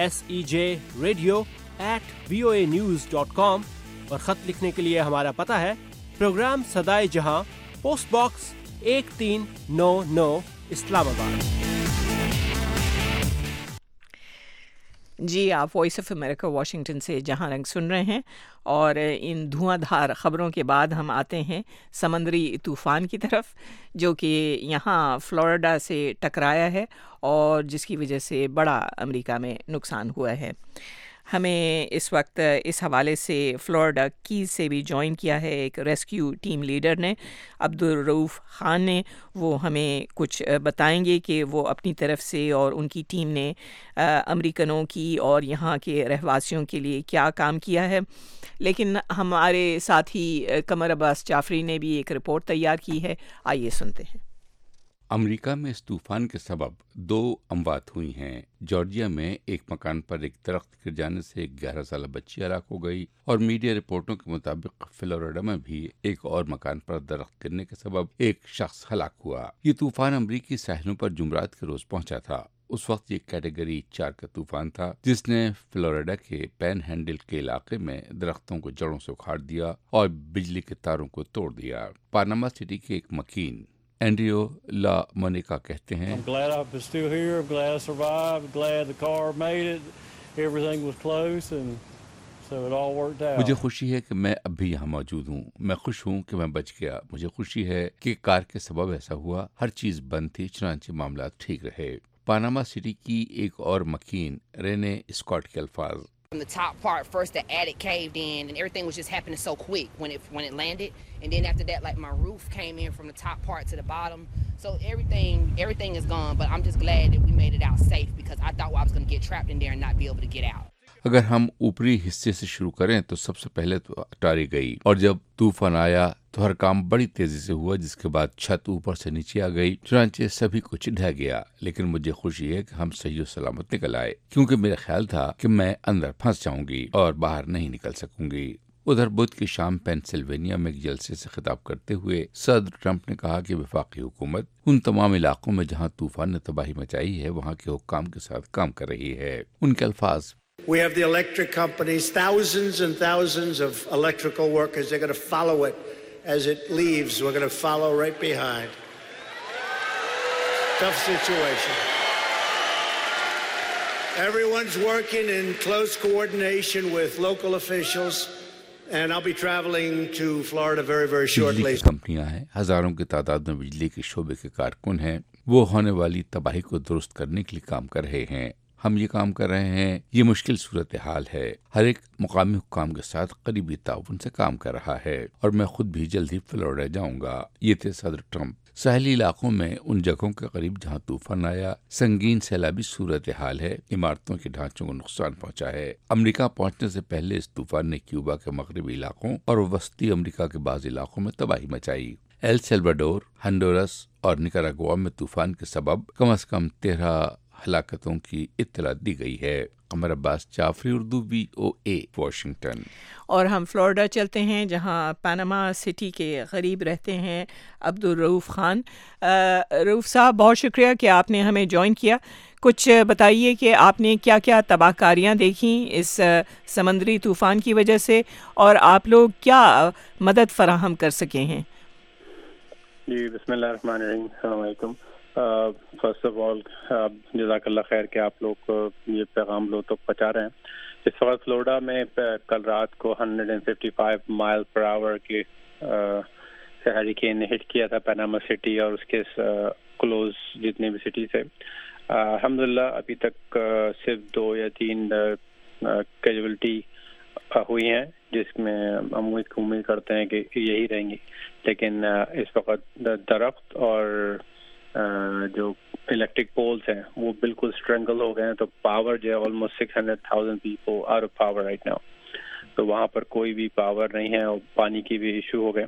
sejradio@voanews.com और ख़त लिखने के लिए हमारा पता है प्रोग्राम सदाए जहां, पोस्ट बॉक्स 1399, इस्लामाबाद। जी, आप वॉइस ऑफ अमेरिका वाशिंगटन से जहां रंग सुन रहे हैं। और इन धुआंधार ख़बरों के बाद हम आते हैं समंदरी तूफ़ान की तरफ, जो कि यहाँ फ्लोरिडा से टकराया है और जिसकी वजह से बड़ा अमेरिका में नुकसान हुआ है। हमें इस वक्त इस हवाले से फ्लोरिडा कीज से भी ज्वाइन किया है एक रेस्क्यू टीम लीडर ने, अब्दुल रऊफ़ ख़ान ने। वो हमें कुछ बताएंगे कि वो अपनी तरफ से और उनकी टीम ने अमेरिकनों की और यहाँ के रहवासियों के लिए क्या काम किया है। लेकिन हमारे साथी कमर अब्बास जाफरी ने भी एक रिपोर्ट तैयार की है, आइए सुनते हैं। अमेरिका में इस तूफान के सबब 2 अमवात हुई हैं। जॉर्जिया में एक मकान पर एक दरख्त गिर जाने से एक 11 साल बच्ची हलाक हो गई और मीडिया रिपोर्टों के मुताबिक फ्लोरिडा में भी एक और मकान पर दरख्त गिरने के सबब एक शख्स हलाक हुआ। ये तूफान अमरीकी साहिलों पर जुमरात के रोज पहुंचा था। उस वक्त ये कैटेगरी 4 का तूफान था जिसने फ्लोरिडा के पैन हैंडल के इलाके में दरख्तों को जड़ों से उखाड़ दिया और बिजली के तारों को तोड़ दिया। पानामा सिटी के एक मकीन एंड्रियो ला मोनिका कहते हैं, मुझे खुशी है कि मैं अब भी यहाँ मौजूद हूँ। मैं खुश हूँ कि मैं बच गया। मुझे खुशी है कि कार के सबब ऐसा हुआ। हर चीज बंद थी, चुनांचे मामला ठीक रहे। पानामा सिटी की एक और मकीन रेने स्कॉट के अल्फाज, From the top part, first the attic caved in and everything was just happening so quick when it landed, and then after that, like my roof came in from the top part to the bottom, so everything is gone. But I'm just glad that we made it out safe because I thought I was going to get trapped in there and not be able to get out. अगर हम ऊपरी हिस्से से शुरू करें तो सबसे पहले तो अटारी गई और जब तूफान आया तो हर काम बड़ी तेजी से हुआ, जिसके बाद छत ऊपर से नीचे आ गई, चुनांचे सभी कुछ ढह गया। लेकिन मुझे खुशी है कि हम सही और सलामत निकल आए, क्योंकि मेरा ख्याल था कि मैं अंदर फंस जाऊंगी और बाहर नहीं निकल सकूंगी। उधर बुध की शाम पेंसिल्वेनिया में एक जलसे से खिताब करते हुए सदर ट्रंप ने कहा कि वफाकी हुकूमत उन तमाम इलाकों में जहां तूफान ने तबाही मचाई है वहां के हुक्काम के साथ काम कर रही है। उनके अल्फाज, We have the electric companies, thousands and thousands of electrical workers. They're going to follow it as it leaves. We're going to follow right behind. Tough situation. Everyone's working in close coordination with local officials, and I'll be traveling to Florida very, very shortly. बिजली की कंपनियां हैं, हजारों की तादाद में बिजली के शोबे के कारकुन हैं। वो होने वाली तबाही को दुरुस्त करने के लिए काम कर रहे हैं। हम ये काम कर रहे हैं। ये मुश्किल सूरत हाल है। हर एक मुकामी हुक्काम के साथ करीबी ताउन से काम कर रहा है और मैं खुद भी जल्द ही फ्लोरिडा जाऊंगा। ये थे सदर ट्रंप। साहली इलाकों में उन जगहों के करीब जहां तूफान आया संगीन सैलाबी सूरत हाल है। इमारतों के ढांचों को नुकसान पहुंचा है। अमेरिका पहुंचने से पहले इस तूफान ने क्यूबा के मगरबी इलाकों और वस्ती अमेरिका के बाज़ इलाकों में तबाही मचाई। एल सल्वाडोर, हंडोरस और निकारागुआ में तूफान के सबब कम से कम 13 हलाकतों की इत्तला दी गई है। Qamar Abbas Jafri, Urdu VOA, Washington. और हम फ्लोरिडा चलते हैं जहां पनामा सिटी के करीब रहते हैं अब्दुल रऊफ़ खान। रऊफ़ साहब, बहुत शुक्रिया कि आपने हमें ज्वाइन किया। कुछ बताइए कि आपने क्या क्या तबाहकारियां देखी इस समंदरी तूफ़ान की वजह से और आप लोग क्या मदद फराहम कर सके हैं। जी, बिस्मिल्लाहिर्रहमानिर्रहीम, अस्सलाम वालेकुम। फर्स्ट ऑफ ऑल जज़ाकल्लाह खैर कि आप लोग ये पैगाम लोग तक पहुँचा रहे हैं। इस वक्त फ्लोरिडा में कल रात को 155 माइल पर आवर के हरिकेन ने हिट किया था पनामा सिटी और उसके क्लोज जितने भी सिटी थे। अल्हम्दुलिल्लाह अभी तक सिर्फ 2 या 3 कैजुअल्टी हुई हैं, जिसमें हम उम्मीद करते हैं कि यही रहेंगी। लेकिन इस वक्त दरख्त और जो इलेक्ट्रिक पोल्स हैं वो बिल्कुल स्ट्रेंगल हो गए हैं, तो पावर जो है almost 600,000 people out of power right now. तो वहाँ पर कोई भी पावर नहीं है और पानी की भी इशू हो गए।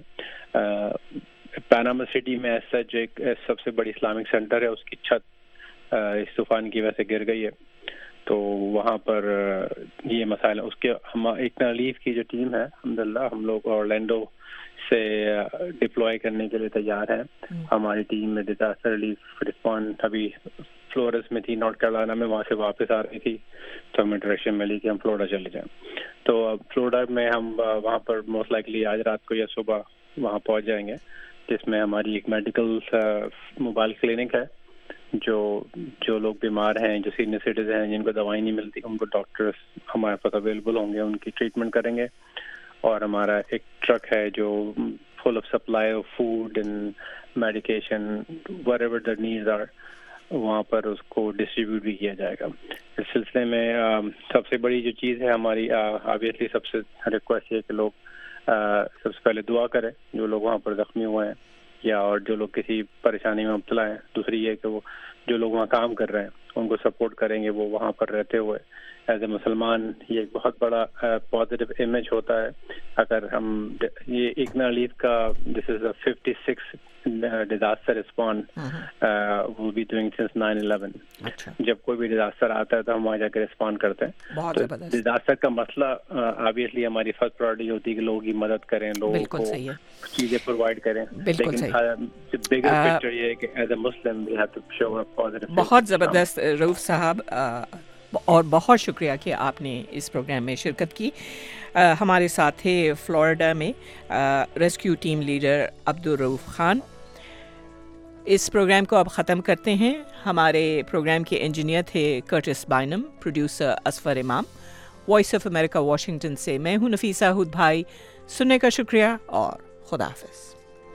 पनामा सिटी में ऐसा जो एक सबसे बड़ी इस्लामिक सेंटर है उसकी छत इस तूफान की वजह से गिर गई है, तो वहाँ पर ये मसाइल उसके हम एक रिलीफ की जो टीम है अल्हम्दुलिल्लाह हम लोग ऑरलैंडो से डिप्लॉय करने के लिए तैयार हैं। हमारी टीम में डिजास्टर रिलीफ रिस्पॉन्ड अभी फ्लोरस में थी, नॉर्थ कैरोलिना में, वहाँ से वापस आ रही थी, तो हमें डायरेक्शन मिली कि हम फ्लोरिडा चले जाएं। तो अब फ्लोरिडा में हम वहाँ पर मोस्ट लाइकली आज रात को या सुबह वहाँ पहुँच जाएंगे, जिसमें हमारी एक मेडिकल मोबाइल क्लिनिक है। जो लोग बीमार हैं, जो सीनियर सिटीजन हैं, जिनको दवाई नहीं मिलती, उनको डॉक्टर्स हमारे पास अवेलेबल होंगे, उनकी ट्रीटमेंट करेंगे। और हमारा एक ट्रक है जो full of supply of food and medication whatever the needs are, वहाँ पर उसको डिस्ट्रीब्यूट भी किया जाएगा। इस सिलसिले में सबसे बड़ी जो चीज़ है हमारी, ऑब्वियसली सबसे रिक्वेस्ट है कि लोग सबसे पहले दुआ करें, जो लोग वहाँ पर जख्मी हुए हैं या और जो लोग किसी परेशानी में मुब्तला हैं। दूसरी ये कि वो जो लोग वहाँ काम कर रहे हैं उनको सपोर्ट करेंगे, वो वहाँ पर रहते हुए। एज ए मुसलमान ये एक बहुत बड़ा पॉजिटिव इमेज होता है। अगर हम ये इग्ना लीफ का this is 56 disaster response will be doing since 9/11. جب کوئی بھی ڈیزاسٹر آتا ہے تو ہم وہاں جا کے رسپونڈ کرتے ہیں. تو ڈیزاسٹر کا مسئلہ آبویسلی ہماری فرسٹ پرائرٹی ہوتی ہے کہ لوگوں کی مدد کریں, لوگوں کو چیزیں پرووائڈ کریں. لیکن بگر پکچر یہ ہے کہ as a Muslim we have to show up positive. بہت زبردست رؤوف صاحب, اور بہت شکریہ کہ آپ نے اس پروگرام میں شرکت کی. ہمارے ساتھ تھے فلوریڈا میں rescue team leader Abdul Rauf Khan. اس پروگرام کو اب ختم کرتے ہیں. ہمارے پروگرام کے انجینئر تھے کرٹس بائنم, پروڈیوسر اسفر امام. وائس آف امریکہ واشنگٹن سے میں ہوں نفیسہ ہود بھائی. سننے کا شکریہ اور خدا حافظ.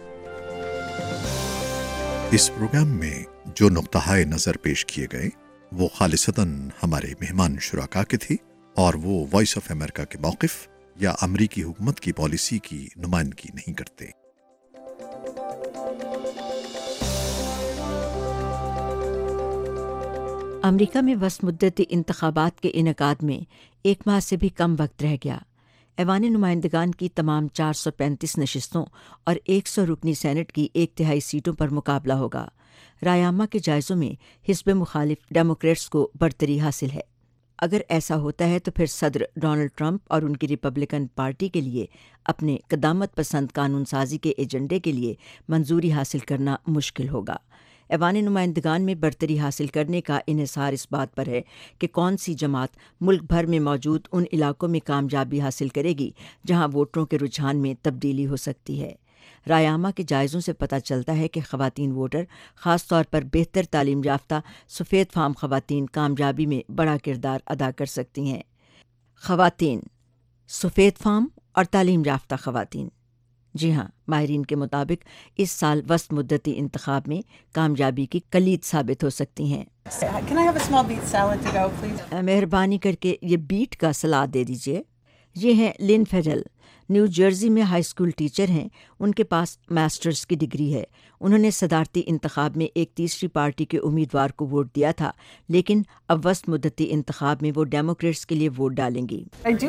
اس پروگرام میں جو نقطہ نظر پیش کیے گئے وہ خالصتاً ہمارے مہمان شرکاء کے تھے, اور وہ وائس آف امریکہ کے موقف یا امریکی حکومت کی پالیسی کی نمائندگی نہیں کرتے. امریکہ میں وسط مدتی انتخابات کے انعقاد میں 1 ماہ سے بھی کم وقت رہ گیا. ایوان نمائندگان کی تمام 435 نشستوں اور 100 رکنی سینٹ کی 1/3 سیٹوں پر مقابلہ ہوگا. رائے عامہ کے جائزوں میں حزب مخالف ڈیموکریٹس کو برتری حاصل ہے. اگر ایسا ہوتا ہے تو پھر صدر ڈونلڈ ٹرمپ اور ان کی ریپبلکن پارٹی کے لیے اپنے قدامت پسند قانون سازی کے ایجنڈے کے لیے منظوری حاصل کرنا مشکل ہوگا. ایوان نمائندگان میں برتری حاصل کرنے کا انحصار اس بات پر ہے کہ کون سی جماعت ملک بھر میں موجود ان علاقوں میں کامیابی حاصل کرے گی جہاں ووٹروں کے رجحان میں تبدیلی ہو سکتی ہے. رائے عامہ کے جائزوں سے پتہ چلتا ہے کہ خواتین ووٹر, خاص طور پر بہتر تعلیم یافتہ سفید فام خواتین کامیابی میں بڑا کردار ادا کر سکتی ہیں. خواتین, سفید فام اور تعلیم یافتہ خواتین. جی ہاں, ماہرین کے مطابق اس سال وسط مدتی انتخاب میں کامیابی کی کلید ثابت ہو سکتی ہیں. مہربانی کر کے یہ بیٹ کا سلاد دے دیجیے. یہ ہیں لن فیڈل, نیو جرسی میں ہائی اسکول ٹیچر ہیں. ان کے پاس ماسٹرز کی ڈگری ہے. انہوں نے صدارتی انتخاب میں ایک تیسری پارٹی کے امیدوار کو ووٹ دیا تھا, لیکن اب وسط مدتی انتخاب میں وہ ڈیموکریٹس کے لیے ووٹ ڈالیں گی.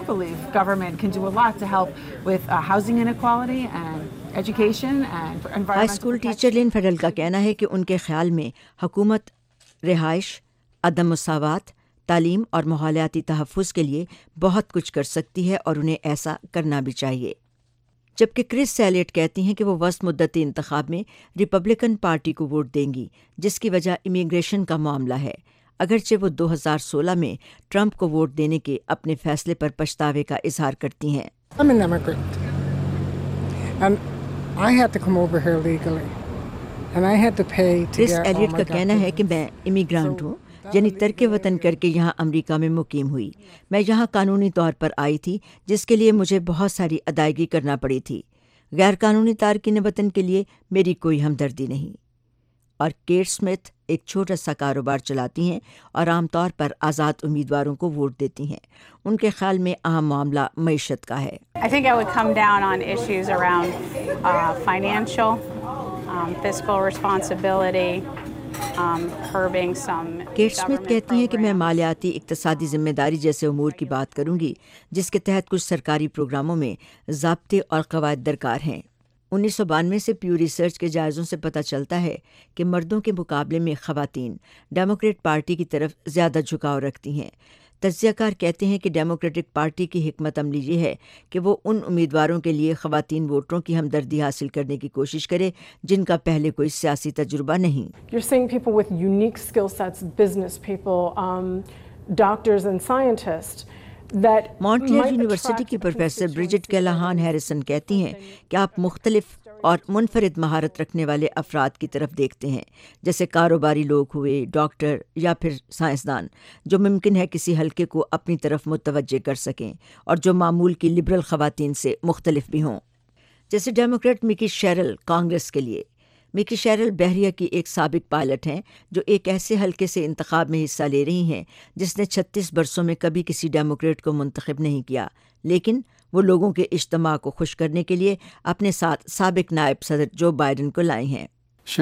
High school teacher Lynn Fidel کا کہنا ہے کہ ان کے خیال میں حکومت رہائش, عدم مساوات, تعلیم اور ماحولیاتی تحفظ کے لیے بہت کچھ کر سکتی ہے اور انہیں ایسا کرنا بھی چاہیے. جبکہ کرس سیلیٹ کہتی ہیں کہ وہ وسط مدتی انتخاب میں ریپبلکن پارٹی کو ووٹ دیں گی, جس کی وجہ امیگریشن کا معاملہ ہے, اگرچہ وہ 2016 میں ٹرمپ کو ووٹ دینے کے اپنے فیصلے پر پچھتاوے کا اظہار کرتی ہیں. کرس ایلیٹ کا کہنا ہے کہ میں امیگرانٹ ہوں, یعنی ترک وطن کر کے یہاں امریکہ میں مقیم ہوئی. میں یہاں قانونی طور پر آئی تھی, جس کے لیے مجھے بہت ساری ادائیگی کرنا پڑی تھی. غیر قانونی تارکین وطن کے لیے میری کوئی ہمدردی نہیں. اور کیٹ اسمتھ ایک چھوٹا سا کاروبار چلاتی ہیں اور عام طور پر آزاد امیدواروں کو ووٹ دیتی ہیں. ان کے خیال میں اہم معاملہ معیشت کا ہے. fiscal responsibility. کیٹ اسمتھ کہتی ہیں کہ میں مالیاتی اقتصادی ذمہ داری جیسے امور کی بات کروں گی, جس کے تحت کچھ سرکاری پروگراموں میں ضابطے اور قواعد درکار ہیں. 1992 سے پیو ریسرچ کے جائزوں سے پتہ چلتا ہے کہ مردوں کے مقابلے میں خواتین ڈیموکریٹ پارٹی کی طرف زیادہ جھکاؤ رکھتی ہیں. تجزیہ کار کہتے ہیں کہ ڈیموکریٹک پارٹی کی حکمت عملی یہ ہے کہ وہ ان امیدواروں کے لیے خواتین ووٹروں کی ہمدردی حاصل کرنے کی کوشش کرے جن کا پہلے کوئی سیاسی تجربہ نہیں. You're seeing people with unique skill sets, business people, doctors and scientists. Montclair university کی پروفیسر برجٹ کیلاہان ہیریسن کہتی ہیں کہ آپ مختلف اور منفرد مہارت رکھنے والے افراد کی طرف دیکھتے ہیں, جیسے کاروباری لوگ ہوئے, ڈاکٹر یا پھر سائنسدان, جو ممکن ہے کسی حلقے کو اپنی طرف متوجہ کر سکیں اور جو معمول کی لبرل خواتین سے مختلف بھی ہوں. جیسے ڈیموکریٹ مکی شیرل کانگریس کے لیے. مکی شیرل بحریہ کی ایک سابق پائلٹ ہیں جو ایک ایسے حلقے سے انتخاب میں حصہ لے رہی ہیں جس نے 36 برسوں میں کبھی کسی ڈیموکریٹ کو منتخب نہیں کیا, لیکن وہ لوگوں کے اجتماع کو خوش کرنے کے لیے اپنے ساتھ سابق نائب صدر جو بائیڈن کو لائے ہیں.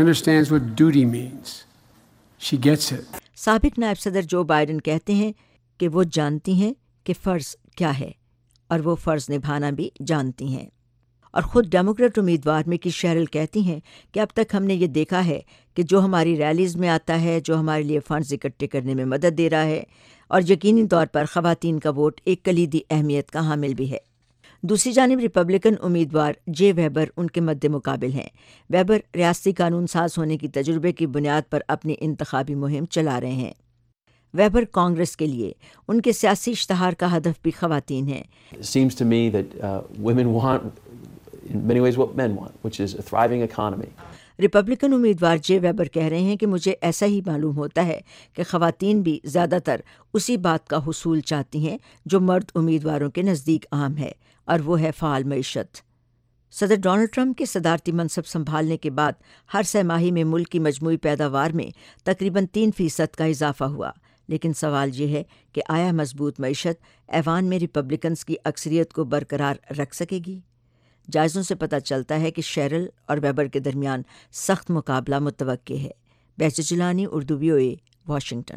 سابق نائب صدر جو بائیڈن کہتے ہیں کہ وہ جانتی ہیں کہ فرض کیا ہے اور وہ فرض نبھانا بھی جانتی ہیں. اور خود ڈیموکریٹ امیدوار مکی شیرل کہتی ہیں کہ اب تک ہم نے یہ دیکھا ہے کہ جو ہماری ریلیز میں آتا ہے، جو ہمارے لیے فنڈز اکٹھے کرنے میں مدد دے رہا ہے، اور یقینی طور پر خواتین کا ووٹ ایک کلیدی اہمیت کا حامل بھی ہے۔ دوسری جانب ریپبلکن امیدوار جے ویبر ان کے مد مقابل ہیں۔ ویبر ریاستی قانون ساز ہونے کی تجربے کی بنیاد پر اپنی انتخابی مہم چلا رہے ہیں۔ ویبر کانگریس کے لیے ان کے سیاسی اشتہار کا ہدف بھی خواتین ہیں۔ It seems to me that women want in many ways what men want, which is a thriving economy. Republican امیدوار جے ویبر کہہ رہے ہیں کہ مجھے ایسا ہی معلوم ہوتا ہے کہ خواتین بھی زیادہ تر اسی بات کا حصول چاہتی ہیں جو مرد امیدواروں کے نزدیک عام ہے، اور وہ ہے فعال معیشت۔ صدر ڈونلڈ ٹرمپ کے صدارتی منصب سنبھالنے کے بعد ہر سہ ماہی میں ملک کی مجموعی پیداوار میں تقریباً 3% کا اضافہ ہوا، لیکن سوال یہ ہے کہ آیا مضبوط معیشت ایوان میں ریپبلکنز کی اکثریت کو برقرار رکھ سکے گی؟ جائزوں سے پتہ چلتا ہے کہ شیرل اور ویبر کے درمیان سخت مقابلہ متوقع ہے۔ Behjat Gilani, Urdu VOA، Washington.